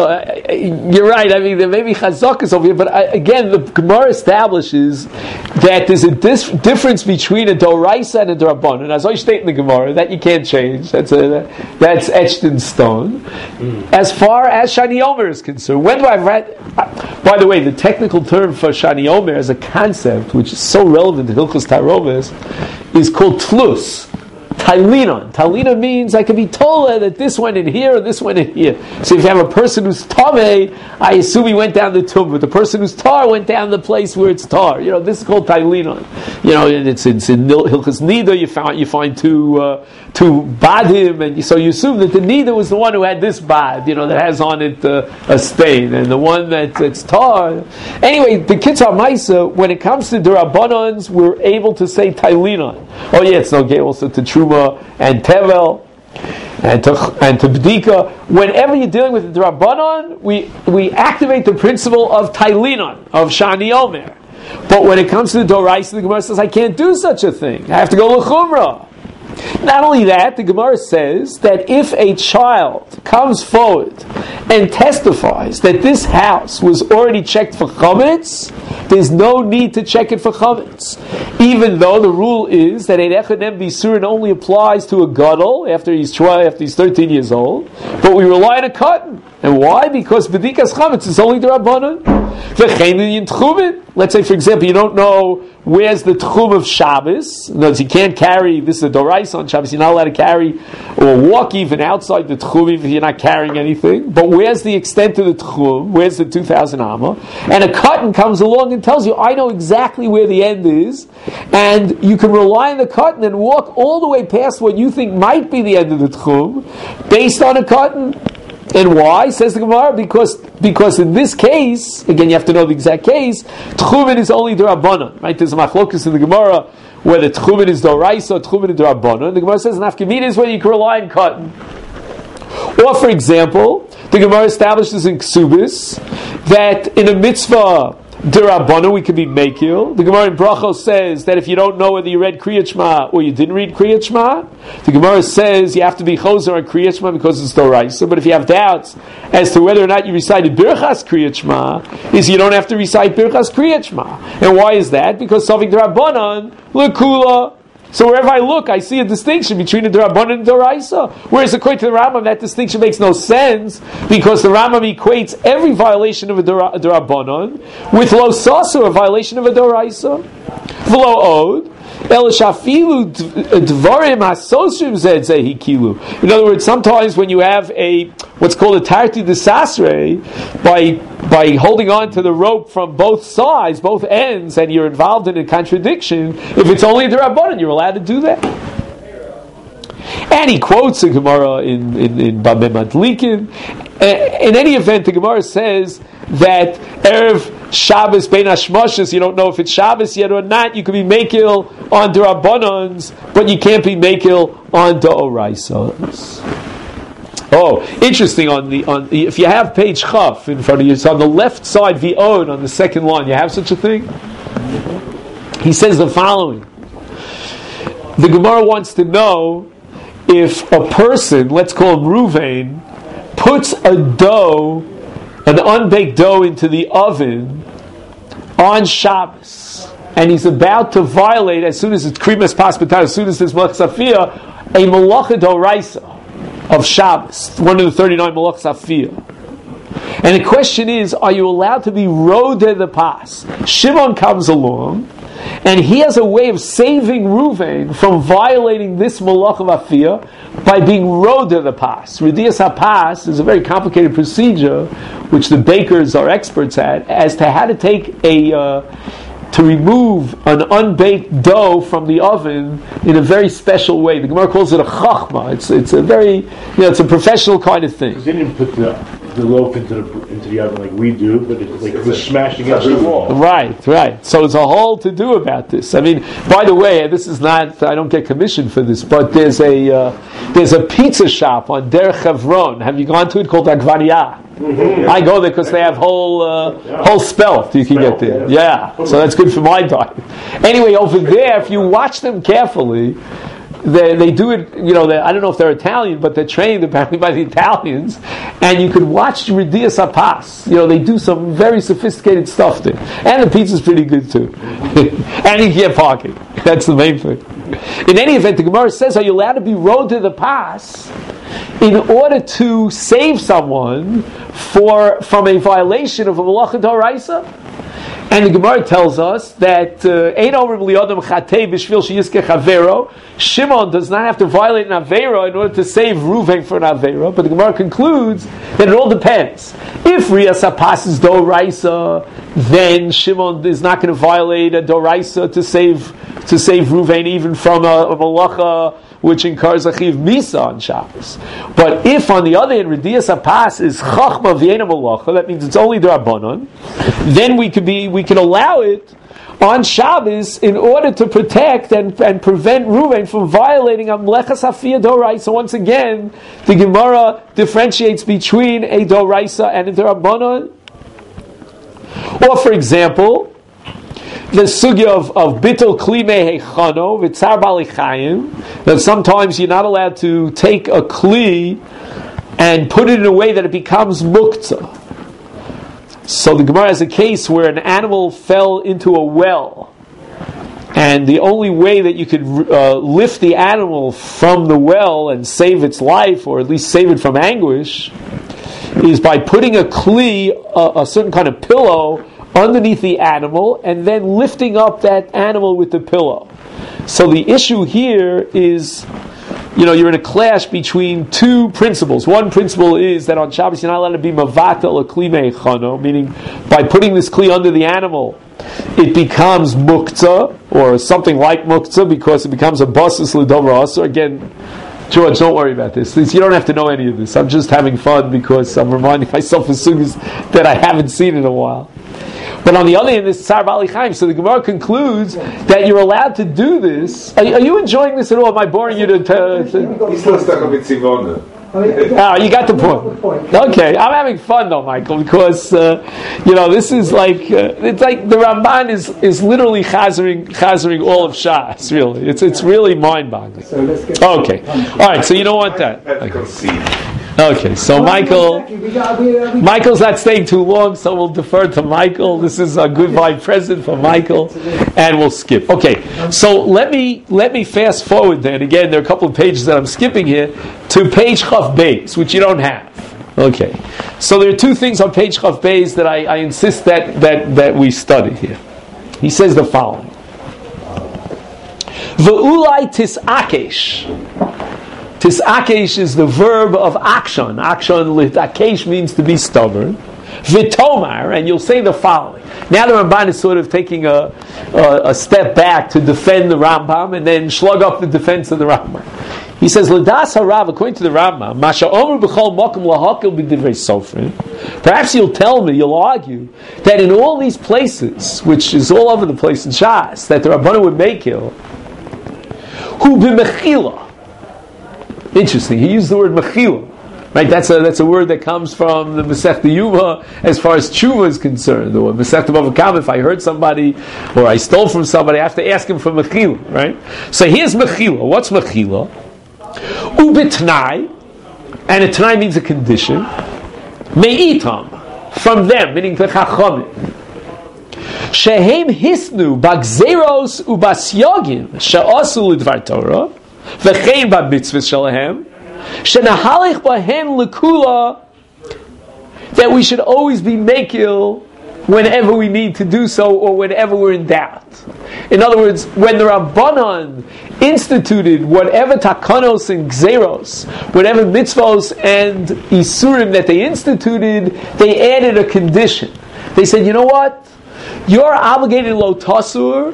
You're right. I mean, there may be chazakas over here, but again, the Gemara establishes that there's a difference between a doraisa and a drabanan. As I state in the Gemara, that you can't change. That's etched in stone. As far as Shani Omer is concerned, when do I read? By the way, the technical term for Shani Omer as a concept, which is so relevant to Hilchos Taroves, is called tlus. Tailinon. Tailina means I can be told that this went in here or this went in here. So if you have a person who's tameh, I assume he went down the tomb, but the person who's tar went down the place where it's tar. This is called tailinon. It's in Hilchos Nida. You find two badim, and so you assume that the Nida was the one who had this bad, that has on it a stain, and the one that's tar. Anyway, the Kitzur Maisa, when it comes to Durabanans, we're able to say tailinon. Oh yeah, it's okay also to Truma and Tevel and to Bdika. Whenever you're dealing with the Drabanan, we activate the principle of Tailinon, of Shani Omer. But when it comes to the Doraisa, the Gemara says, I can't do such a thing. I have to go L'chumrah. Not only that, the Gemara says that if a child comes forward and testifies that this house was already checked for chametz, there's no need to check it for chametz. Even though the rule is that Eid Echad Nem B'Yisurin only applies to a gadol after he's 13 years old, but we rely on a cotton. And why? Because B'dikas chametz is only the Rabbanon. Let's say, for example, you don't know where's the tchum of Shabbos. In other words, you can't carry, this is a doraisa on Shabbos, you're not allowed to carry or walk even outside the tchum if you're not carrying anything. But where's the extent of the tchum? Where's the 2,000 amma? And a cotton comes along and tells you, I know exactly where the end is, and you can rely on the cotton and walk all the way past what you think might be the end of the tchum, based on a cotton. And why? Says the Gemara, because in this case, again you have to know the exact case, Tchumen is only D'Rabbanan. Right? There's a machlokus in the Gemara whether Tchumen is D'Oraisa or Tchumen is D'Rabbanan. The Gemara says Nafkamina is when you can rely on cotton. Or for example, the Gemara establishes in Ksubis that in a mitzvah D'Rabbanan we can be Mekil. The Gemara in Brachos says that if you don't know whether you read Kriyat Shema or you didn't read Kriyat Shema, the Gemara says you have to be Choser on Kriyat Shema because it's Doraisa. But if you have doubts as to whether or not you recited Birchas Kriyat Shema, is you don't have to recite Birchas Kriyat Shema. And why is that? Because Sovik D'Rabbanan, L'Kula. So wherever I look, I see a distinction between the D'Rabbanan and D'Oraisa. Whereas according to the Rambam, that distinction makes no sense because the Rambam equates every violation of a D'Rabbanan with Lo Sasu, a violation of a D'Oraisa. V'lo Od. In other words, sometimes when you have what's called a tarti desasre, by holding on to the rope from both sides, both ends, and you're involved in a contradiction, if it's only the Rabbanan, you're allowed to do that. And he quotes a Gemara in Bameh Madlikin. In any event, the Gemara says that Erev Shabbos Bein Hashmoshes, you don't know if it's Shabbos yet or not, you can be Mekil on D'Rabbanans, but you can't be Mekil on D'Oraisos. Oh, interesting, if you have page Chaf in front of you, it's on the left side, V'od, on the second line, you have such a thing? He says the following. The Gemara wants to know if a person, let's call him Ruvain, puts an unbaked dough into the oven on Shabbos, and he's about to violate, as soon as it's krimas paspatar, as soon as there's malach safia, a malacha doraisa of Shabbos, one of the 39 malach safia. And the question is, are you allowed to be rodeh the pas? Shimon comes along, and he has a way of saving Reuven from violating this malach of afia by being rodeh the pas. Ridias hapas is a very complicated procedure, which the bakers are experts at, as to how to take to remove an unbaked dough from the oven in a very special way. The Gemara calls it a chachma. It's a very, it's a professional kind of thing. Because they didn't put the loaf into the oven like we do, but it was smashing against the wall. Right. So there's a whole to do about this. I mean, by the way, this is not, I don't get commissioned for this, but there's a pizza shop on Der Chevron. Have you gone to it? Called Agvania. Mm-hmm. I go there because they have whole spelt you can get there. Yeah, so that's good for my diet. Anyway, over there, if you watch them carefully, they do it, I don't know if they're Italian, but they're trained apparently by the Italians, and you could watch Ridias Apas. They do some very sophisticated stuff there. And the pizza's pretty good too. And you get parking. That's the main thing. In any event, the Gemara says, are you allowed to be rodeh the pas in order to save someone from a violation of a malacha d'oraisa? And the Gemara tells us that Shimon does not have to violate an avera in order to save Reuven for an avera, but the Gemara concludes that it all depends. If Rias Hapas is d'oraisa, then Shimon is not going to violate a d'oraisa to save Reuven even from a malacha which incurs a chiv misa on Shabbos. But if, on the other hand, Ridias Hapas is chachma v'yena malacha, that means it's only d'Rabbanan, then we can allow it on Shabbos in order to protect and prevent Reuven from violating a mlechas hafiyah d'oraisa. So once again, the Gemara differentiates between a d'oraisa and a d'Rabbanan. Or, for example, the sugya of bittul kli mehechano v'tzar balichayim, that sometimes you're not allowed to take a kli and put it in a way that it becomes muktzah. So the Gemara has a case where an animal fell into a well, and the only way that you could lift the animal from the well and save its life, or at least save it from anguish, is by putting a kli, a certain kind of pillow, underneath the animal, and then lifting up that animal with the pillow. So the issue here is, you're in a clash between two principles. One principle is that on Shabbos you're not allowed to be mavatal a kli meichano, meaning by putting this kli under the animal, it becomes muktzah, or something like muktzah, because it becomes a basis l'dover asur. Again, George, don't worry about this. You don't have to know any of this. I'm just having fun because I'm reminding myself of sugyas that I haven't seen in a while. But on the other hand, this Tzar Bali Chaim. So the Gemara concludes that you're allowed to do this. Are you enjoying this at all? Am I boring you to He's still stuck on Mitzivona. You got the point. Okay, I'm having fun though, Michael, because this is like it's like the Ramban is literally chazering all of Shas. Really, it's really mind-boggling. So let's get okay, all right. So you don't want that. Okay, so Michael's not staying too long, so we'll defer to Michael. This is a good vibe present for Michael, and we'll skip. Okay, so let me fast forward then. Again, there are a couple of pages that I'm skipping here to page Chaf Beis, which you don't have. Okay, so there are two things on page Chaf Beis that I insist that we study here. He says the following: Ve'ulai tisakesh. Tisakesh is the verb of akshan. Akshan litakesh means to be stubborn. Vitomar, and you'll say the following. Now the Ramban is sort of taking a step back to defend the Rambam and then slug up the defense of the Rambam. He says, L'das harav, according to the Rambam, Masha omer b'chol mokum lahakil b'divrei sofrim. Perhaps you'll argue, that in all these places, which is all over the place in Shas, that the Rabbanan would make it, hu b'mechila. Interesting. He used the word mechila. Right? That's a word that comes from the Masechta Yuma as far as tshuva is concerned. Or Masechta Bava Kama, if I heard somebody or I stole from somebody, I have to ask him for mechila. Right? So here's mechila. What's mechila? Ubitnai, and a t'nai means a condition. Me'itam, from them, meaning the chachamim. Shehem hisnu bagzeros ubasyogim she'asu lidvar Torah v'chein b'mitzvahs shalahem shenahalich bahen lekula, that we should always be mekil whenever we need to do so or whenever we're in doubt. In other words, when the Rabbanan instituted whatever takanos and gzeros, whatever mitzvos and isurim that they instituted, they added a condition. They said, you know what? You're obligated lo tasur,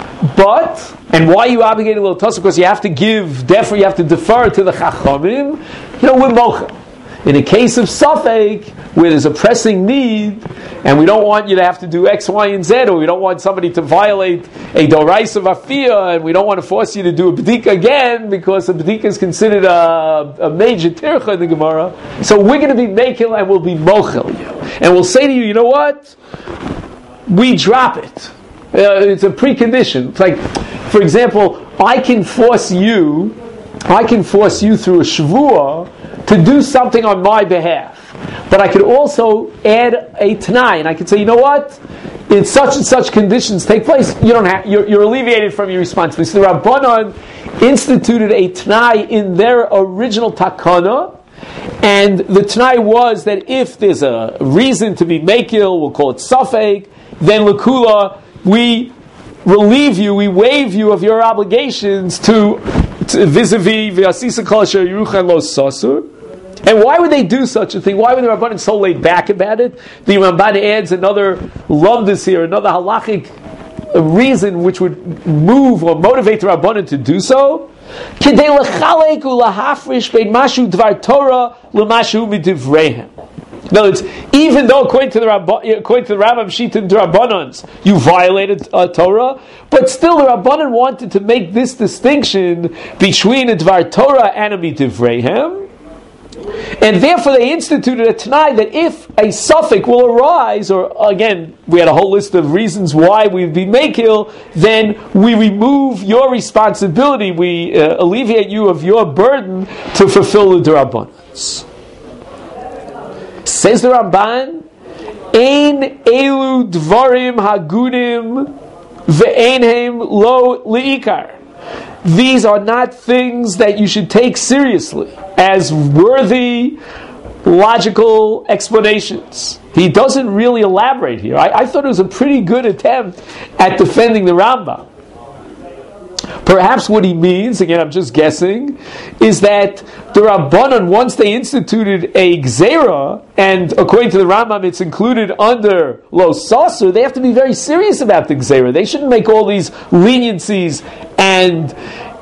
but, and why are you obligated lo tasur? Because you have to you have to defer to the chachamim. We're mocha. In a case of Safek, where there's a pressing need, and we don't want you to have to do X, Y, and Z, or we don't want somebody to violate a dorais of afiyah, and we don't want to force you to do a b'dika again, because a b'dika is considered a major tircha in the Gemara. So we're going to be mekil, and we'll be mochel you. And we'll say to you, you know what? We drop it. It's a precondition. It's like, for example, I can force you through a shvuah to do something on my behalf. But I could also add a t'nai, and I could say, you know what? In such and such conditions take place, you're alleviated from your responsibility. So the Rabbanan instituted a t'nai in their original takana, and the t'nai was that if there's a reason to be mekil, we'll call it safek, then lekula, we relieve you, we waive you of your obligations to vis-a-vis v'asisa kol asher yeruchan lo sasur. And why would they do such a thing? Why were the Rabbanan so laid back about it? The Ramban adds another lumdus here, another halachic reason which would move or motivate the Rabbanan to do so. Kidei lechalek ulahafrish bein mashu dvar Torah l'mashu midivreihem. In other words, even though according to the Rambam Shita Rabbanans, you violated Torah, but still the Rabbanan wanted to make this distinction between a Dvar Torah and a Midivreihem, and therefore they instituted a Tanai that if a suffix will arise, or again, we had a whole list of reasons why we'd be mekil, then we remove your responsibility, we alleviate you of your burden to fulfill the Rabbanans. Says the Ramban, Ein elu dvarim hagunim ve'einhem lo liikar. These are not things that you should take seriously as worthy, logical explanations. He doesn't really elaborate here. I thought it was a pretty good attempt at defending the Rambam. Perhaps what he means, again I'm just guessing, is that the Rabbanan, once they instituted a Gzera, and according to the Rambam it's included under Lo Sasur, they have to be very serious about the Gzera. They shouldn't make all these leniencies and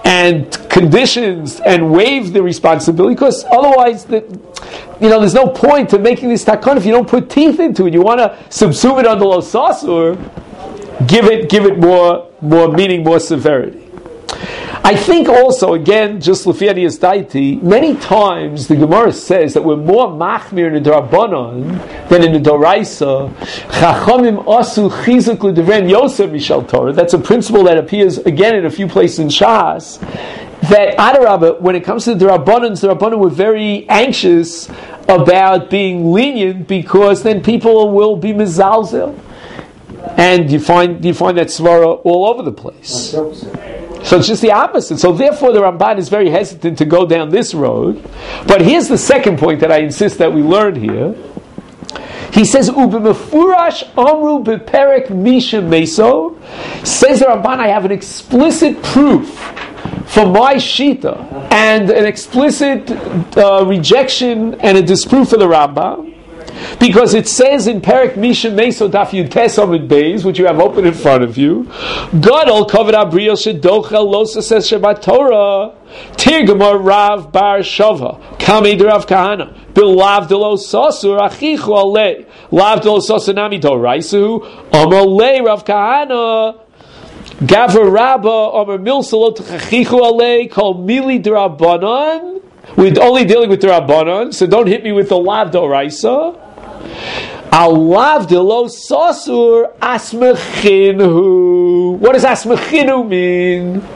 conditions and waive the responsibility, because otherwise there's no point to making this takon if you don't put teeth into it. You want to subsume it under Lo Sasur, give it more meaning, more severity. I think also, again, just Lefiani Daiti, many times the Gemara says that we're more machmir in the Drabanan than in the Doraisa. Chachamim asu chizuk l'divreim Yosef mishal Torah. That's a principle that appears again in a few places in Shas. That Adarabah, when it comes to the Rabbanan were very anxious about being lenient because then people will be mizalzel. And you find that svara all over the place. So it's just the opposite. So therefore the Ramban is very hesitant to go down this road. But here's the second point that I insist that we learn here. He says, Ubimefurash Amru Beperek Misha Meso. Says the Ramban, I have an explicit proof for my Shita and an explicit rejection and a disproof for the Rambam. Because it says in Perek Misha Meso Daf Yud Tes Amud Beis, which you have open in front of you, Gadol Kavod Abriel Shedochel Losa says Shabbat Torah Tirgamar Rav Bar Shava Kamei Rav Kahana Bilav Delo Sasur Achichu Alei Lav Delo Sasur Nami Doraisu Amalei Rav Kahana Gaver Rabba Amar Milsalot Achichu Alei Kol Mili Drabanan. We're only dealing with the Rabbanon, so don't hit me with the Lav Doraisa. Al Lav Delo Sasur Asmechinu. What does Asmechinu mean?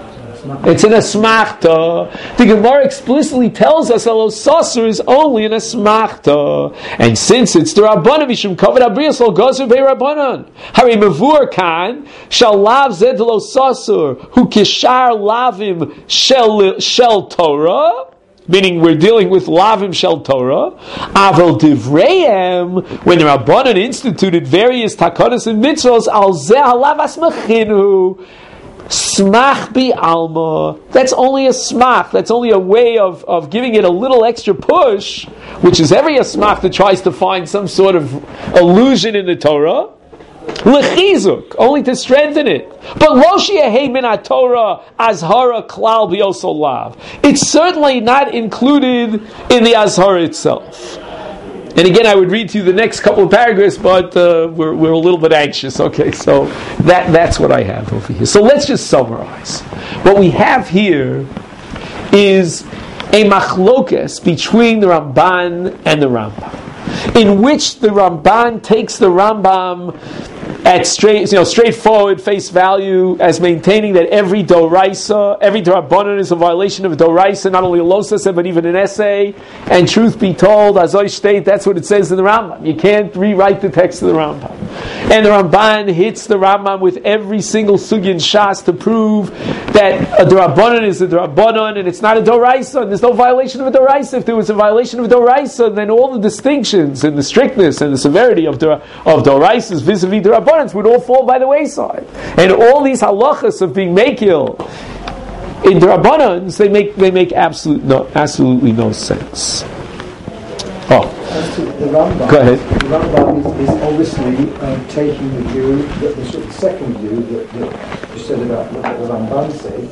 It's an asmachta. The Gemara explicitly tells us that Los Sasur is only an asmachta. And since it's the Rabbanan, Mishum Kavod Abrius Lo Gozer Bei Rabbanan. Hari Mavur Kan, Shal Lav Zed Los Sasur, Hu Kishar Lavim Shel Torah, meaning we're dealing with Lavim Shel Torah. Aval Divreim, when the Rabbanan instituted various takanas and mitzvos, Al Zeh Halav Asmachinu, Smach bi alma. That's only a smach. That's only a way of giving it a little extra push, which is every smach that tries to find some sort of allusion in the Torah. Lechizuk, only to strengthen it. But lo sheyehei min haTorah azhara klal b'yoso lav. It's certainly not included in the azhara itself. And again, I would read to you the next couple of paragraphs, but we're a little bit anxious. Okay, so that's what I have over here. So let's just summarize. What we have here is a machlokes between the Ramban and the Rambam, in which the Ramban takes the Rambam at straightforward face value as maintaining that every doraisa, every drabanan is a violation of a doraisa, not only a losasa but even an essay. And truth be told, as I state, that's what it says in the Rambam. You can't rewrite the text of the Rambam. And the Ramban hits the Rambam with every single sugya in Shas to prove that a drabanan is a drabanan and it's not a doraisa, and there's no violation of a doraisa. If there was a violation of a doraisa, then all the distinctions and the strictness and the severity of doraisas vis-a-vis drabanan would all fall by the wayside, and all these halachas of being mekil in drabanans, they make absolutely no sense. As to the Rambam, go ahead. The Rambam is obviously taking the view, the sort of second view that you said about what the Rambam said,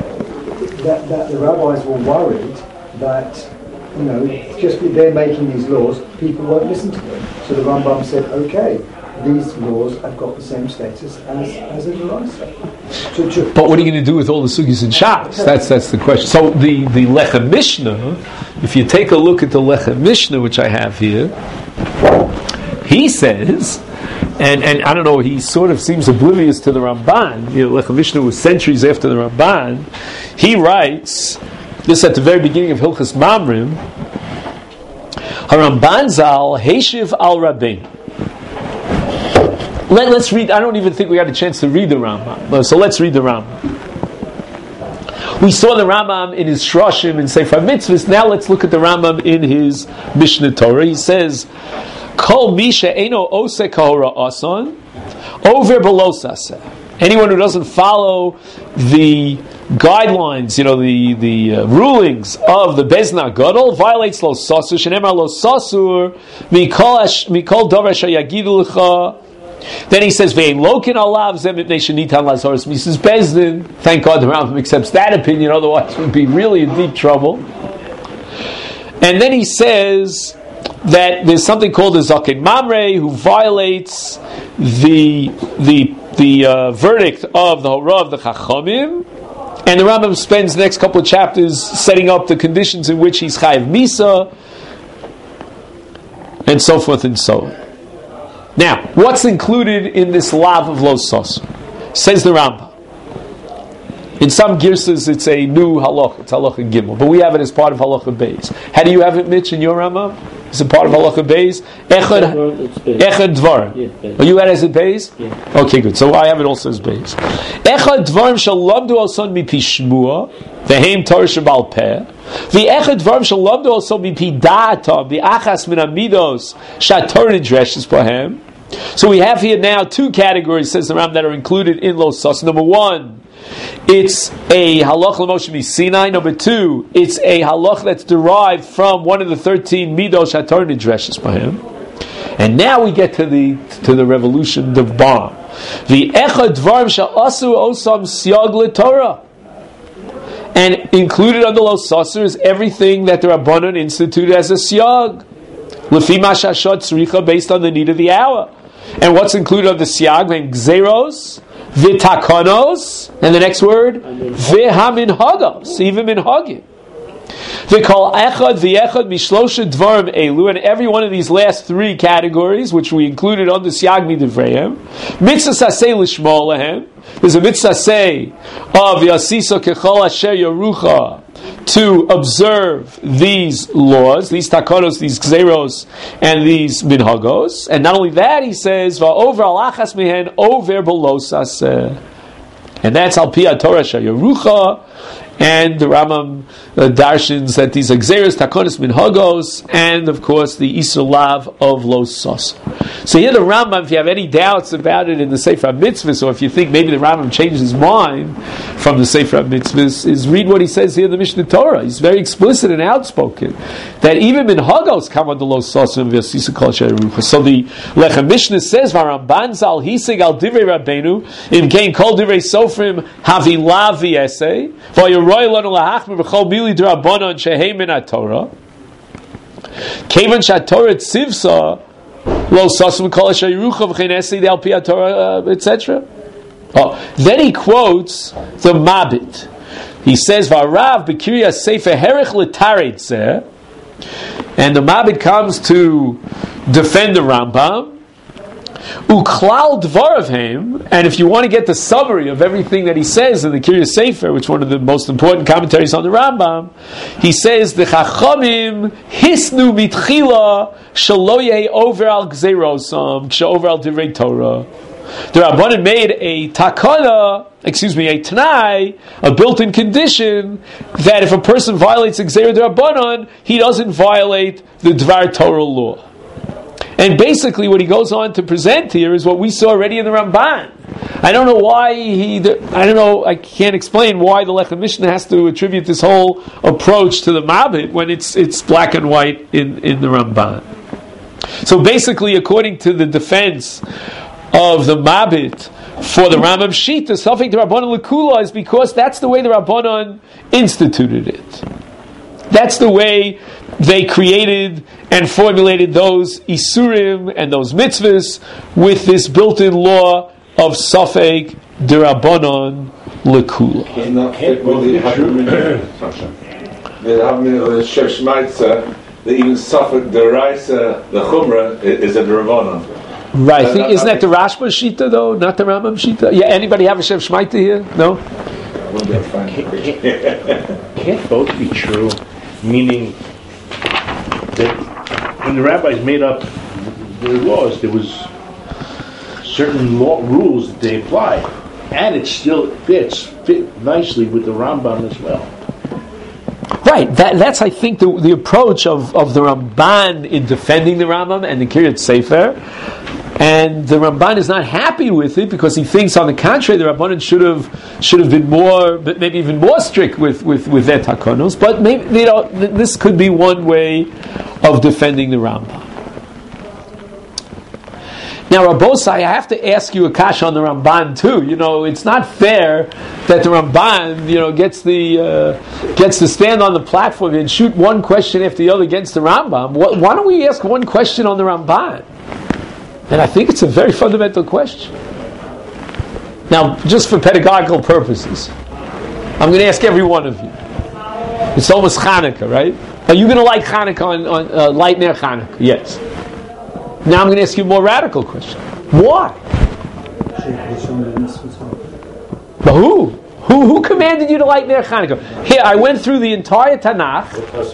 that the rabbis were worried that, just they're making these laws, people won't listen to them. So the Rambam said, okay, these laws have got the same status as a deraisa. But what are you going to do with all the sugyas in Shas? That's the question. So the Lechem Mishnah, if you take a look at the Lechem Mishnah, which I have here, he says, and I don't know, he sort of seems oblivious to the Ramban. Lechem Mishnah was centuries after the Ramban. He writes, this at the very beginning of Hilchas Mamrim, HaRamban Zal Heishiv al Rabbeinu. Let's read. I don't even think we had a chance to read the Rambam. So let's read the Rambam. We saw the Rambam in his Shroshim and Sefer Mitzvahs. Now let's look at the Rambam in his Mishnah Torah. He says, Kol misha eno osek ha'ora ason, over below saseh. Anyone who doesn't follow the guidelines, the rulings of the Bezna Gadol violates lo sasur. Shenemar lo sasur mikol davar shayagidu lecha. Then he says, "Ve'in lokin alav zem ipnei shenitan lazaros Mrs. Bezdin." Thank God the Rambam accepts that opinion; otherwise, we'd be really in deep trouble. And then he says that there's something called a zaken mamre who violates the verdict of the Horah of the Chachamim. And the Rambam spends the next couple of chapters setting up the conditions in which he's chayav misa, and so forth and so on. Now, what's included in this lav of lo sasur? Says the Rambam. In some girsas, it's a new halacha. It's halacha gimel, but we have it as part of halacha beis. How do you have it, Mitch, in your Rambam? Is it part of halacha beis? Echad dvarim. Oh, you had it as a beis? Yeah. Okay, good. So I have it also as beis. Echad dvarim shall lamdu alson mipi shmua vehem Torah shebal peh. V'echad dvarim shall lamdu alson mipi da'ata v'achas min amidos shator nidreshes bohem. So we have here now two categories, says the Rambam, that are included in lo sasur. Number one, it's a halach l'moshe misinai. Number two, it's a halach that's derived from one of the 13 midos hator nidreshes by him. And now we get to the revolution, the bomb. The echad dvarim sha'asu osam siag l'Torah. And included under lo sasur is everything that the Rabbanon instituted as a siag. L'fi mashashot tzricha, based on the need of the hour. And what's included under siag? Gzeros, v'takanos, and the next word, v'haminhagos, even minhagim. V'kol echad v'echad mishlosha dvarim elu, and every one of these last three categories, which we included on the Siyag Midivreim, mitzvah saseh lishmo lahem. There's a mitzvah say of Yasisa Kechol Asher Yerucha to observe these laws, these takonos, these gzeros, and these minhagos. And not only that, he says, "Va'over alachas mihen over below saseh," and that's al pi Torah Asher Yerucha. And the Rambam darshins that these gzeros, takonos, minhagos, and of course the Isur Lav of Lo Sos. So here the Rambam, if you have any doubts about it in the Sefer HaMitzvahs, or if you think maybe the Rambam changed his mind from the Sefer HaMitzvahs, is read what he says here in the Mishnah Torah. He's very explicit and outspoken that even minhagos come under Lo Sos and V'yasisa Kol She'erucha. So the Lechem Mishnah says, "V'Ramban zal hisig al divrei Rabbeinu im kein kol divrei sofrim havi lav v'yesei v'yiroi lanu lahachmir v'chol mili d'Rabbanan shehei min haTorah kevan shaTorah tzivsa lo sasum kol asher yerucha v'chein esei del pi haTorah," etc. Then he quotes the Mabit. He says, "V'arav b'kirya sefer herich l'taret zeh," and the Mabit comes to defend the Rambam. Uklal dvaravim, and if you want to get the summary of everything that he says in the Kiryas Sefer, which is one of the most important commentaries on the Rambam, he says the Chachamim hisnu mitchila shelo yehi over al gzerosam ksheover al divrei Torah. The Rabbanan made a takana, a tanai, a built-in condition that if a person violates the gzera d'Rabbanan, he doesn't violate the Dvar Torah law. And basically what he goes on to present here is what we saw already in the Ramban. I don't know why I can't explain why the Lechem Mishnah has to attribute this whole approach to the Mabit when it's black and white in the Ramban. So basically, according to the defense of the Mabit for the Rambam Shita, Safek the Rabbanan L'Kula is because that's the way the Rabbanan instituted it. That's the way they created and formulated those Isurim and those mitzvahs with this built-in law of Safek D'Rabbanan L'Kula. The Shev Shmaitza, that even Safek D'Raisa, the Chumrah, is a D'Rabbanan. Right. Isn't that the Rashba Shita though, not the Rambam Shita? Yeah. Anybody have a Shev Shmaita here? No. Can't both be true? Meaning that when the rabbis made up their laws, there was certain rules that they applied, and it still fit nicely with the Rambam as well. Right. That's I think the approach of the Ramban in defending the Rambam and the Kiryat Sefer. And the Ramban is not happy with it because he thinks, on the contrary, the Rabbanan should have been more, maybe even more strict with their takonos. But maybe this could be one way of defending the Rambam. Now, Rabbosai, I have to ask you a kasha on the Ramban too. It's not fair that the Ramban, gets to stand on the platform and shoot one question after the other against the Rambam. Why don't we ask one question on the Ramban? And I think it's a very fundamental question. Now, just for pedagogical purposes, I'm going to ask every one of you. It's almost Hanukkah, right? Are you going to light Hanukkah on light Ner Hanukkah? Yes. Now I'm going to ask you a more radical question. Why? But who commanded you to light Ner Hanukkah? Here, I went through the entire Tanakh.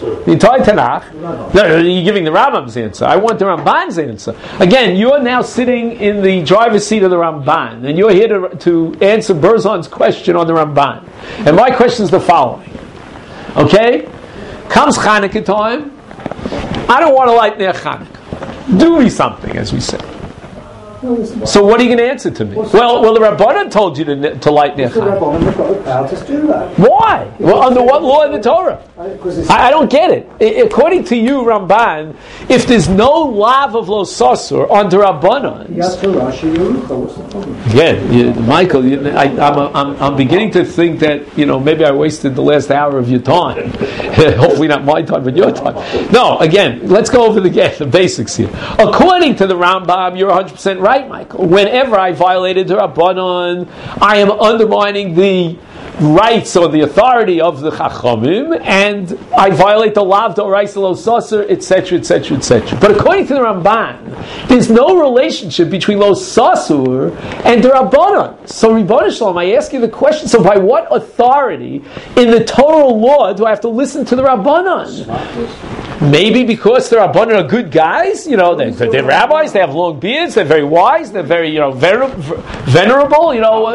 No, you're giving the Rambam's answer. I want the Ramban's answer. Again, you're now sitting in the driver's seat of the Ramban, and you're here to answer Berzon's question on the Ramban. And my question is the following. Okay? Comes Hanukkah time. I don't want to light Ner Hanukkah. Do me something, as we say. So what are you going to answer to me? Well, the Rabbanan told you to light Ner Hanukkah. The Rabbanan have got the power to do that. Why? Well, under what law in the Torah? I don't get it. According to you, Ramban, if there's no lav of lo sasur under Rabbanan, what's the problem? Again, Michael, I'm beginning to think that maybe I wasted the last hour of your time. Hopefully not my time, but your time. No, again, let's go over the basics here. According to the Rambam, you're 100% right, Michael. Whenever I violated the Rabbanon, I am undermining the rights or the authority of the Chachamim, and I violate the Lav D'Oraisa Lo Saser, etc., etc., etc. But according to the Ramban, there's no relationship between Lo Saser and the Rabbanon. So, Ribbon Shalom, I ask you the question, so by what authority in the Torah law do I have to listen to the Rabbanon? Maybe because the Rabbanon are good guys, they're rabbis, they have long beards, they're very wise, they're very, venerable,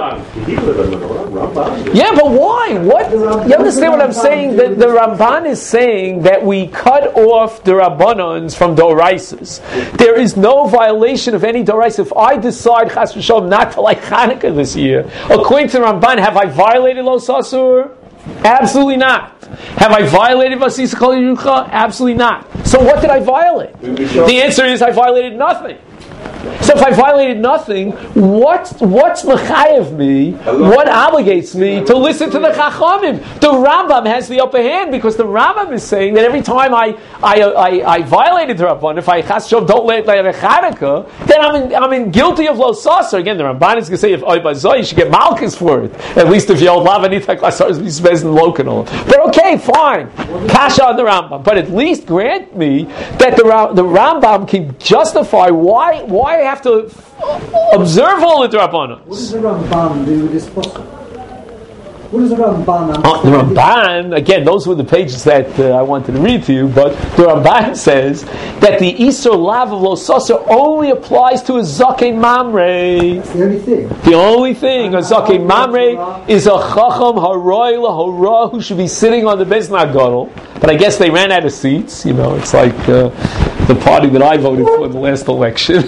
Yeah, but why? What? You understand what I'm saying? The Ramban is saying that we cut off the Rabbanons from Doraisas. There is no violation of any Doraisa. If I decide, Chas v'Shalom, not to like Hanukkah this year, according to the Ramban, have I violated Lo Sasur? Absolutely not. Have I violated Vasisa Kol Yerucha? Absolutely not. So what did I violate? The answer is I violated nothing. So if I violated nothing, what's mechayev me? What obligates me to listen to the Chachamim? The Rambam has the upper hand because the Rambam is saying that every time I violated the Rabban, if I chas shov don't let like a Chanukah, then I'm in guilty of lo saser. Again, the Ramban is going to say if oy bazoy, you should get malchus for it. At least if you hold lavanita klasars bisbezin lokanol. But okay, fine, kasha on the Rambam. But at least grant me that the Rambam can justify why I have to observe all the Rabbanos. What does the Ramban do with this possible? What does the Ramban the Ramban, again, those were the pages that I wanted to read to you, but the Ramban says that the Isur Lav of Lo Saser only applies to a Zaken Mamre. That's the only thing. The only thing, a Zaken Mamre is a Chacham Haroy Lahora who should be sitting on the Beis Nagadol. But I guess they ran out of seats. It's like the party that I voted for in the last election.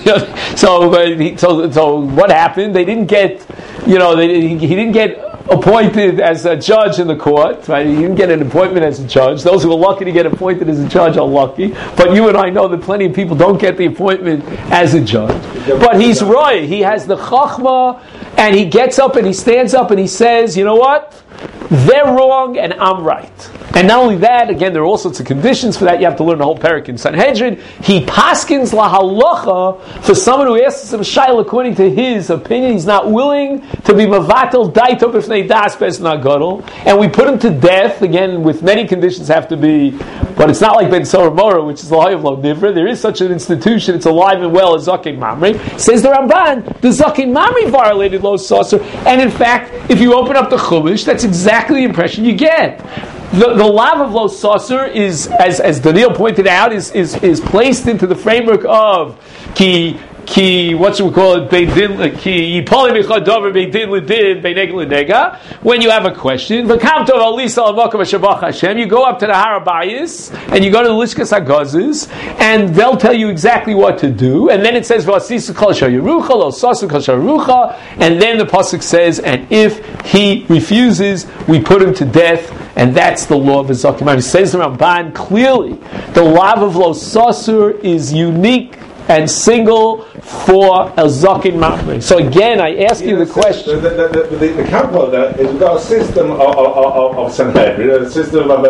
So what happened? They didn't get, he didn't get appointed as a judge in the court, right? He didn't get an appointment as a judge. Those who are lucky to get appointed as a judge are lucky. But you and I know that plenty of people don't get the appointment as a judge. But he's Roy. He has the Chachma, and he gets up and he stands up and he says, you know what? They're wrong and I'm right. And not only that, again, there are all sorts of conditions for that. You have to learn the whole parak in Sanhedrin. He paskins la halacha for someone who asks him shayla according to his opinion. He's not willing to be mavatel daito b'fnei das bes nagadol, and we put him to death. Again, with many conditions have to be, but it's not like Ben Soramora, which is the Hayav Lo Nivra. There is such an institution; it's alive and well as Zaken Mamre. Says the Ramban, the Zaken Mamre violated Lo Saser, and in fact, if you open up the Chumash, that's exactly the impression you get. The lav of Lo Saser is, as Daniel pointed out, is placed into the framework of ki what should we call it? Ki yipoli michad davar beidin l'din beineg l'nega. When you have a question, v'kam tov alisa l'makom v'shabach Hashem, you go up to the Har HaBayis and you go to the Lishkas HaGazes, and they'll tell you exactly what to do. And then it says v'asisu kol shayerucha lo sasu kol shayerucha, and then the pasuk says, and if he refuses, we put him to death. And that's the law of the Zaken Mamre. It says the Ramban clearly, the lav of Lo Saser is unique and single for a Zaken Mamre. So again, I ask you the question. The counter of that is we've got a system of Sanhedrin, a system of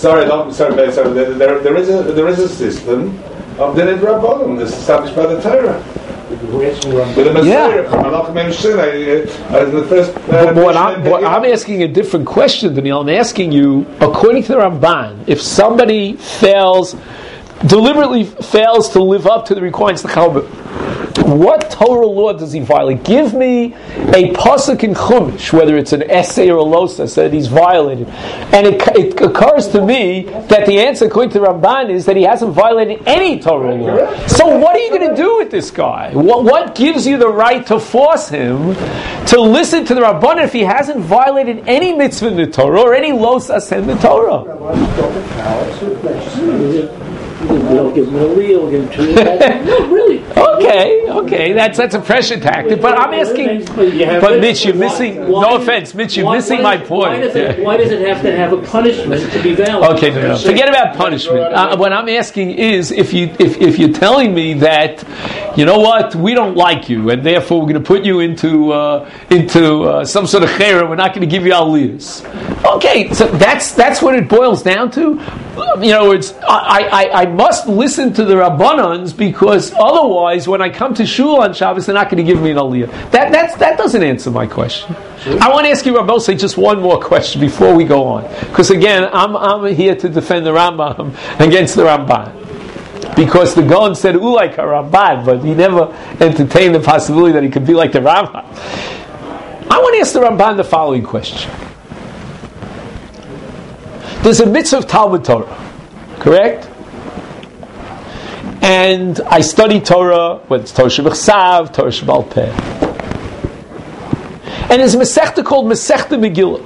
there is a system of Dinei Rabbanon that's established by the Torah. With a Messiah from Malach Mem Shinai, the first. But I'm asking a different question, Daniel. I'm asking you, according to the Ramban, if somebody deliberately fails to live up to the requirements of the Chalbah, what Torah law does he violate? Give me a pasuk in Chumash, whether it's an essay or a losa, that he's violated. And it occurs to me that the answer, according to the Ramban, is that he hasn't violated any Torah law. So what are you going to do with this guy? What gives you the right to force him to listen to the Ramban if he hasn't violated any mitzvah in the Torah or any losas in the Torah? We'll give him a wheel, give him two. No, really. Okay, that's a pressure tactic. But I'm asking. But Mitch, you're missing. No offense, Mitch, you're missing my point. Why does it have to have a punishment to be valid? Okay, no. Forget about punishment. What I'm asking is, if you're telling me that, you know what, we don't like you, and therefore we're going to put you into some sort of chera, we're not going to give you aliyahs. Okay, so that's what it boils down to. In other words, I must listen to the Rabbanans because otherwise otherwise, when I come to shul on Shabbos, they're not going to give me an aliyah. That doesn't answer my question. I want to ask you, Rabbi Say, just one more question before we go on, because again, I'm here to defend the Rambam against the Ramban. Because the Gaon said like a Ramban, but he never entertained the possibility that he could be like the Rambam. I want to ask the Ramban the following question. There's a mitzvah of Talmud Torah, correct? And I study Torah, whether it's Torah Shebechsav, Torah Shebal Peh. And there's a Masechta called Masechta Megillah.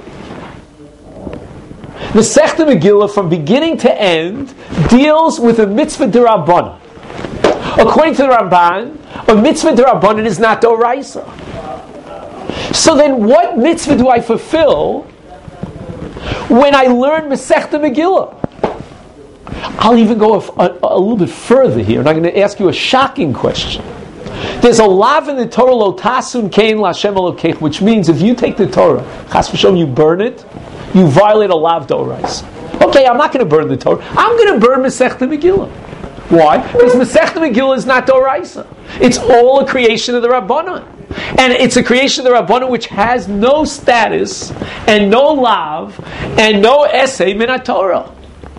Masechta Megillah, from beginning to end, deals with a mitzvah d'Rabbanan. According to the Ramban, a mitzvah d'Rabbanan is not d'Oraisa. So then what mitzvah do I fulfill when I learn Masechta Megillah? I'll even go a little bit further here, and I'm going to ask you a shocking question. There's a lav in the Torah, lo tasun kein l'Hashem Elokech, which means if you take the Torah, chas v'shalom, you burn it, you violate a lav d'oraisa. Okay, I'm not going to burn the Torah. I'm going to burn Masechta Megillah. Why? Because Masechta Megillah is not d'oraisa. It's all a creation of the Rabbanan. And it's a creation of the Rabbanan which has no status, and no lav, and no essay min HaTorah.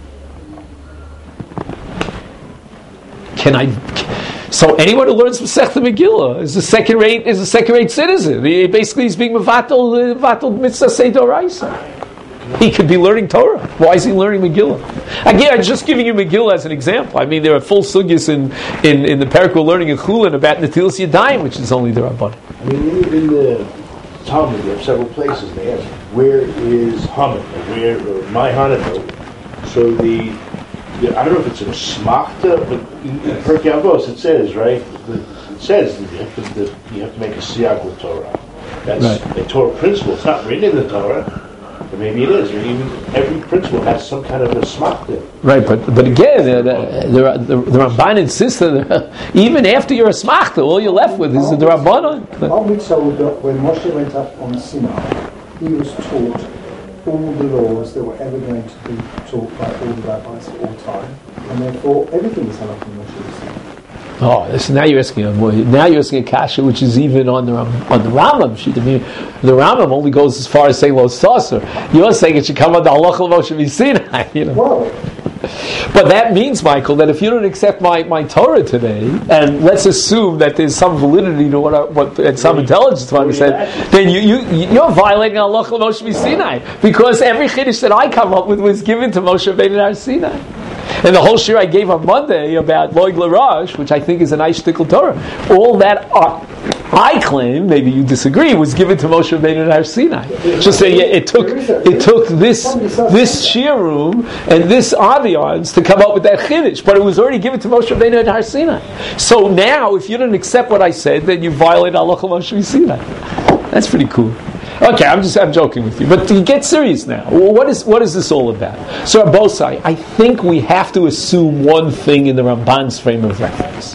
So anyone who learns Masechta Megillah is a second-rate citizen. Basically, he's being mevatel mitzvah say d'oraisa. He could be learning Torah. Why is he learning Megillah? Again, I'm just giving you Megillah as an example. I mean, there are full sugyas in the parak we're learning in Chulin about Netilas Yadayim, which is only the Rabbanan. I mean, in the Talmud, there are several places they ask, where is Haman, where my Hanukkah? So I don't know if it's an Smachta, but in Pirkei Avos it says, right? It says that you have to make a siyag with Torah. That's right. A Torah principle. It's not written in the Torah, but maybe it is. Or even every principle has some kind of a Smachta. Right, but again, the Ramban insists that even after you're a Smachta, all you're left with is the Rabbanan. Aren't we told that when Moshe went up on Sinai, he was taught all the laws that were ever going to be taught by all the rabbis at all time, and therefore everything is halakha Moshe. Oh, so now you're asking a kasha, which is even on the Rambam sheet. I mean, the Rambam only goes as far as saying lo saser. You're saying it should come on the halacha Moshe Sinai. You know. Well, but that means, Michael, that if you don't accept my Torah today, and let's assume that there's some validity to what and some intelligence to what I said, then you're violating halacha Moshe Sinai, because every chiddush that I come up with was given to Moshe Rabbeinu Sinai. And the whole shir I gave on Monday about Loig L'Rosh, which I think is an Aish Tikkel Torah, all that I claim, maybe you disagree, was given to Moshe Rabbeinu at Sinai. Just say it took this shir room and this avions to come up with that chiddush, but it was already given to Moshe Rabbeinu at Sinai. So now, if you don't accept what I said, then you violate halacha Moshe Sinai. That's pretty cool. Okay, I'm joking with you, but to get serious now, what is this all about? So Rabosai, I think we have to assume one thing in the Ramban's frame of reference.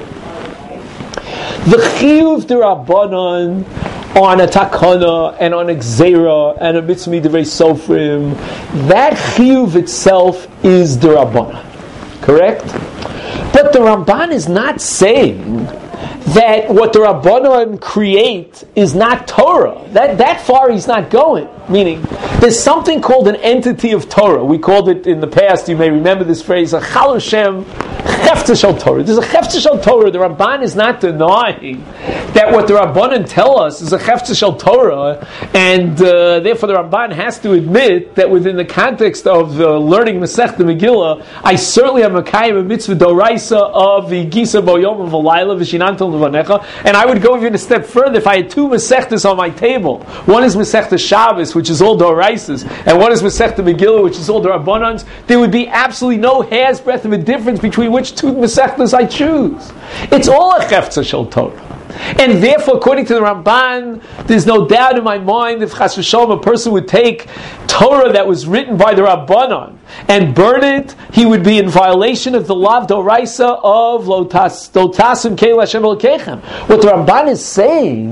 The chiyuv d'Rabbanan on a takana and on a gzeira and a mitzvah midivrei sofrim, that chiyuv itself is d'Rabbanan, correct? But the Ramban is not saying that what the Rabbanan create is not Torah. That far he's not going. Meaning, there's something called an entity of Torah. We called it in the past, you may remember this phrase, a Chal Hashem Hefta Shel Torah. There's a Hefta Shel Torah. The Ramban is not denying that what the Rabbanan tell us is a Hefta Shel Torah, and therefore the Ramban has to admit that within the context of learning Masechta Megillah, I certainly am Mekayim a mitzvah d'oraisa of the Gisa Bo Yom of Alayla V'Shinantel Levanecha, and I would go even a step further. If I had two Masechtas on my table, one is Masechta Shabbos, which is all d'oraisas, and one is Masechta Megillah, which is all d'Rabbanans, there would be absolutely no hair's breadth of a difference between which two Masechtas I choose. It's all a Hefza Shel Torah. And therefore, according to the Ramban, there's no doubt in my mind if Chas v'Shalom a person would take Torah that was written by the Rabbanan and burn it, he would be in violation of the Lav Doraisa of Lo Tasim Kei L'Hashem Elokechem. What the Ramban is saying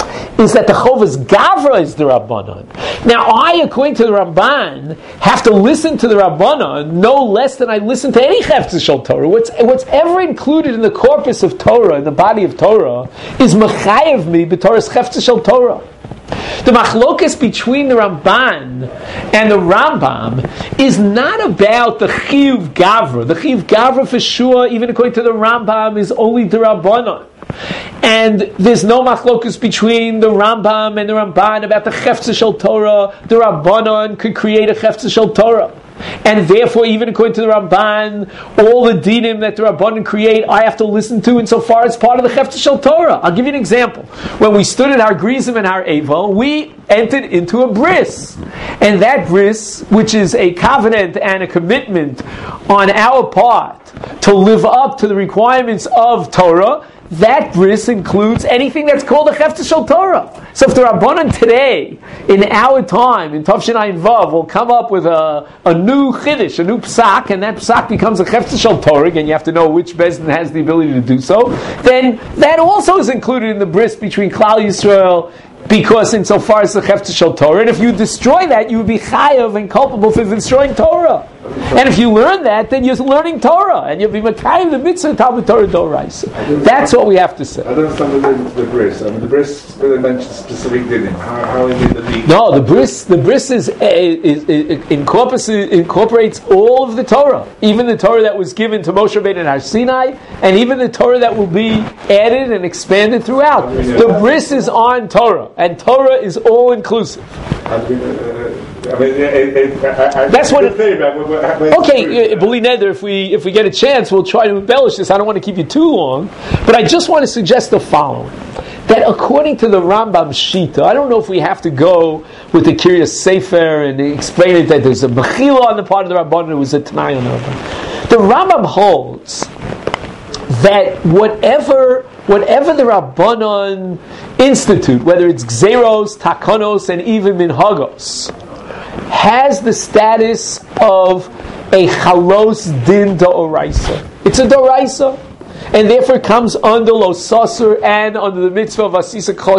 is that the Chovas Gavra is the Rabbanon. Now, I, according to the Ramban, have to listen to the Rabbanon no less than I listen to any Chefetz Shel Torah. What's ever included in the corpus of Torah, in the body of Torah, is Mechayev me b'Torah's Chefetz Shel Torah. The machlokas between the Ramban and the Rambam is not about the Chiyuv Gavra. The Chiyuv Gavra, for sure, even according to the Rambam, is only the Rabbanon. And there's no machlokas between the Rambam and the Ramban about the Chefetz Shel Torah. The Rabbanon could create a Chefetz Shel Torah. And therefore, even according to the Ramban, all the dinim that the Rabbanon create, I have to listen to insofar as part of the Chefetz Shel Torah. I'll give you an example. When we stood at our Grizim and our Evo, we entered into a bris. And that bris, which is a covenant and a commitment on our part to live up to the requirements of Torah, that bris includes anything that's called a Chefetz Shel Torah. So if the Rabbanon today, in our time, in Tov Shin Vav, will come up with a new Chiddush, a new Psak, and that Psak becomes a Chefetz Shel Torah, and you have to know which Bezdin has the ability to do so, then that also is included in the bris between Klal Yisrael, because insofar as the Chefetz Shel Torah, and if you destroy that, you would be chayav and culpable for destroying Torah. And if you learn that, then you're learning Torah, and you'll be Makayim the mitzvah Talmud Torah Doraisa. That's what we have to say. I don't understand the bris. I mean, the bris really mentions specific dinim. How he made the lead. No, the bris is incorporates all of the Torah, even the Torah that was given to Moshe Rabbeinu at Har Sinai, and even the Torah that will be added and expanded throughout. The bris is on Torah, and Torah is all inclusive. That's what. Okay, B'li Neder, if we get a chance, we'll try to embellish this. I don't want to keep you too long, but I just want to suggest the following: that according to the Rambam Shita, I don't know if we have to go with the Kiryas Sefer and explain it that there's a mechila on the part of the Rabbanon, it was a Tanai on the Rabbanon. The Rambam holds that whatever the Rabbanon institute, whether it's Gzeros, Takonos, and even Minhagos, has the status of a Chalos Din D'Oraisa. It's a D'Oraisa, and therefore it comes under Lo Sasur and under the mitzvah of Asisa Kol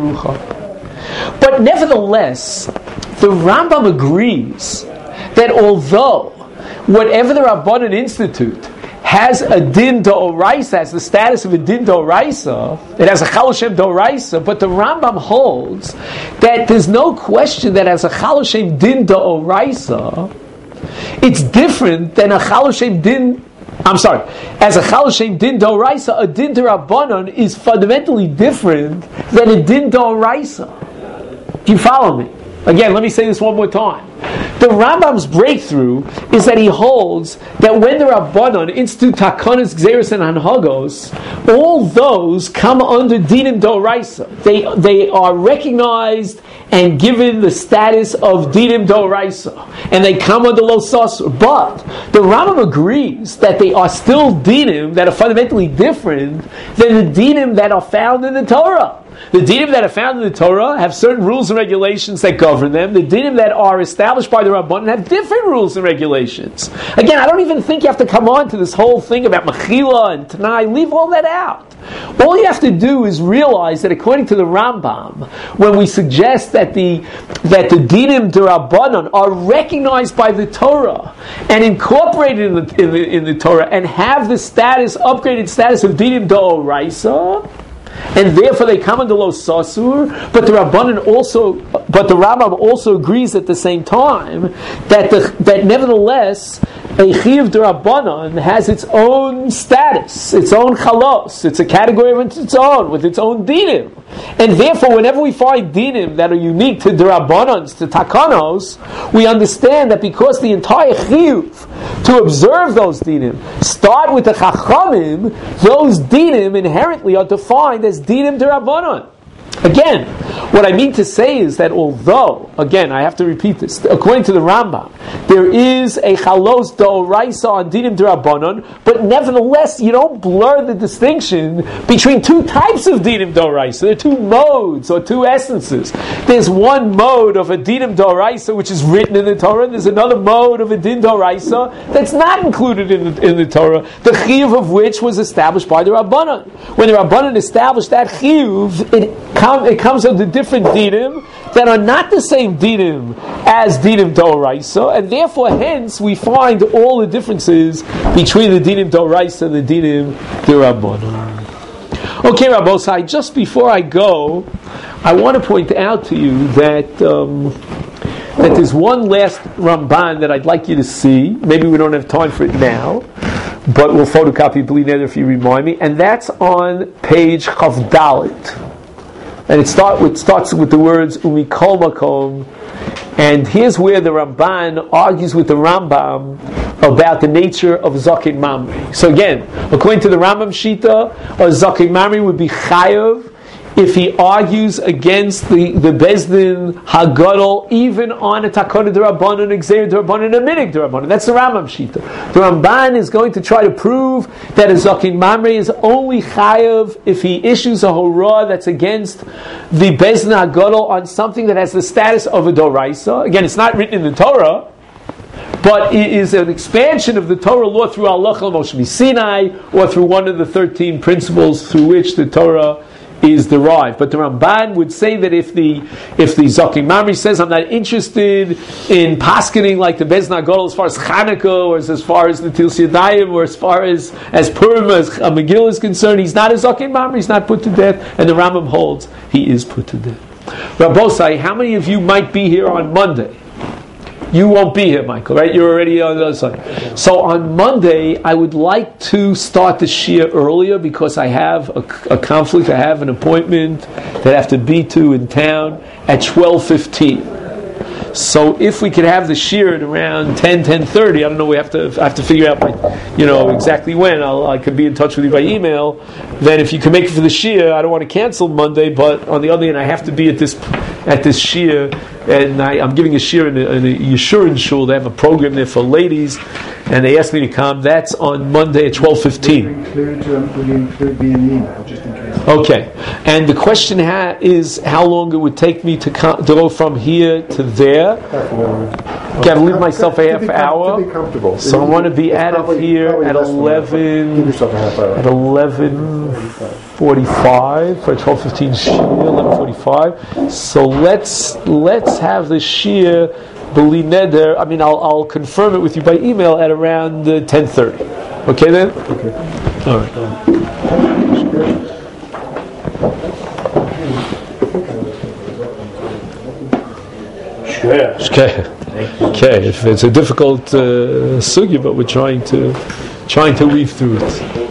Yerucha. But nevertheless, the Rambam agrees that although whatever the Rabbanon institute has a din d'oraisa, has the status of a din d'oraisa, it has a chaloshem d'oraisa, but the Rambam holds that there's no question that as a chaloshem din d'oraisa, it's different than a chaloshem din. As a chaloshem din d'oraisa, a din d'Rabbanon is fundamentally different than a din d'oraisa. Do you follow me? Again, let me say this one more time. The Rambam's breakthrough is that he holds that when the Rabbanon institute Takonos, Gzeros, and Hanhagos, all those come under Dinim D'Oraisa. They are recognized and given the status of Dinim D'Oraisa, and they come under Lo Sasur. But the Rambam agrees that they are still Dinim that are fundamentally different than the Dinim that are found in the Torah. The dinim that are found in the Torah have certain rules and regulations that govern them. The dinim that are established by the Rabbanon have different rules and regulations. Again, I don't even think you have to come on to this whole thing about Mechila and Tanai. Leave all that out. All you have to do is realize that according to the Rambam, when we suggest that the dinim d'Rabbanon are recognized by the Torah and incorporated in the Torah and have the upgraded status of dinim d'Oraisa, and therefore they come under Lo Sasur, but the Rambam also agrees at the same time that nevertheless a Chiyuv D'Rabbanan has its own status, its own chalos, it's a category of its own, with its own dinim. And therefore, whenever we find dinim that are unique to D'Rabbanans, to Takanos, we understand that because the entire Chiyuv to observe those dinim start with the Chachamim, those dinim inherently are defined as dinim D'Rabbanan. Again, what I mean to say is that although, again, I have to repeat this, according to the Rambam, there is a chalos d'oraisa on dinim d'Rabbanon, but nevertheless, you don't blur the distinction between two types of dinim d'oraisa. There are two modes or two essences. There's one mode of a dinim d'oraisa which is written in the Torah, and there's another mode of a din d'oraisa that's not included in the Torah, the chiyuv of which was established by the Rabbanon. When the Rabbanon established that chiyuv, it comes under different dinim that are not the same dinim as dinim d'oraisa, and therefore, hence, we find all the differences between the dinim d'oraisa and the dinim d'rabbanan. Okay, Rabbosai, just before I go, I want to point out to you that that there's one last Ramban that I'd like you to see. Maybe we don't have time for it now, but we'll photocopy Bli Neder if you remind me, and that's on page Chav Dalet. And it starts with the words Umikol Makom, and here's where the Ramban argues with the Rambam about the nature of Zakin Mamri. So again, according to the Rambam Shita, a Zakin Mamri would be Chayav if he argues against the Bezdin Hagadol, even on a Takona D'Rabbanan, an Gzeir D'Rabbanan, and a Minig D'Rabbanan. That's the Rambam Shita. The Ramban is going to try to prove that a Zakin Mamre is only Chayav if he issues a Horah that's against the Bezdin Hagadol on something that has the status of a Doraisa. Again, it's not written in the Torah, but it is an expansion of the Torah law through Allah Moshe Sinai, or through one of the 13 principles through which the Torah is derived. But the Ramban would say that if the Zakin Mamri says, I'm not interested in paskening like the Bez Nagol as far as Chanukah, or as far as the Tilsi Yadayim, or as far as Purim, as Megillah is concerned, he's not a Zakin Mamri, he's not put to death, and the Rambam holds he is put to death. Rabbosai, how many of you might be here on Monday? You won't be here, Michael, right? You're already on the other side. So on Monday, I would like to start the Shia earlier because I have a conflict. I have an appointment that I have to be to in town at 12:15. So if we could have the Shia at around 10:30, I don't know. I have to figure out exactly when. I could be in touch with you by email. Then if you can make it for the Shia, I don't want to cancel Monday. But on the other hand, I have to be at this Shia, and I'm giving a Shia in a Yeshurun shul. They have a program there for ladies, and they asked me to come. That's on Monday at 12:15. Will you include me in the email, just in case? Okay. And the question is how long it would take me to go from here to there. Got to leave myself a half hour. To be comfortable. So I want to be out of here at 11. Give yourself a half hour. At 11:45 for 12:15 Shia. 11:45. So let's have the Shia Bli Neder. I mean, I'll confirm it with you by email at around 10:30. Okay then. Okay. All right. Okay. If it's a difficult sugya, but we're trying to weave through it.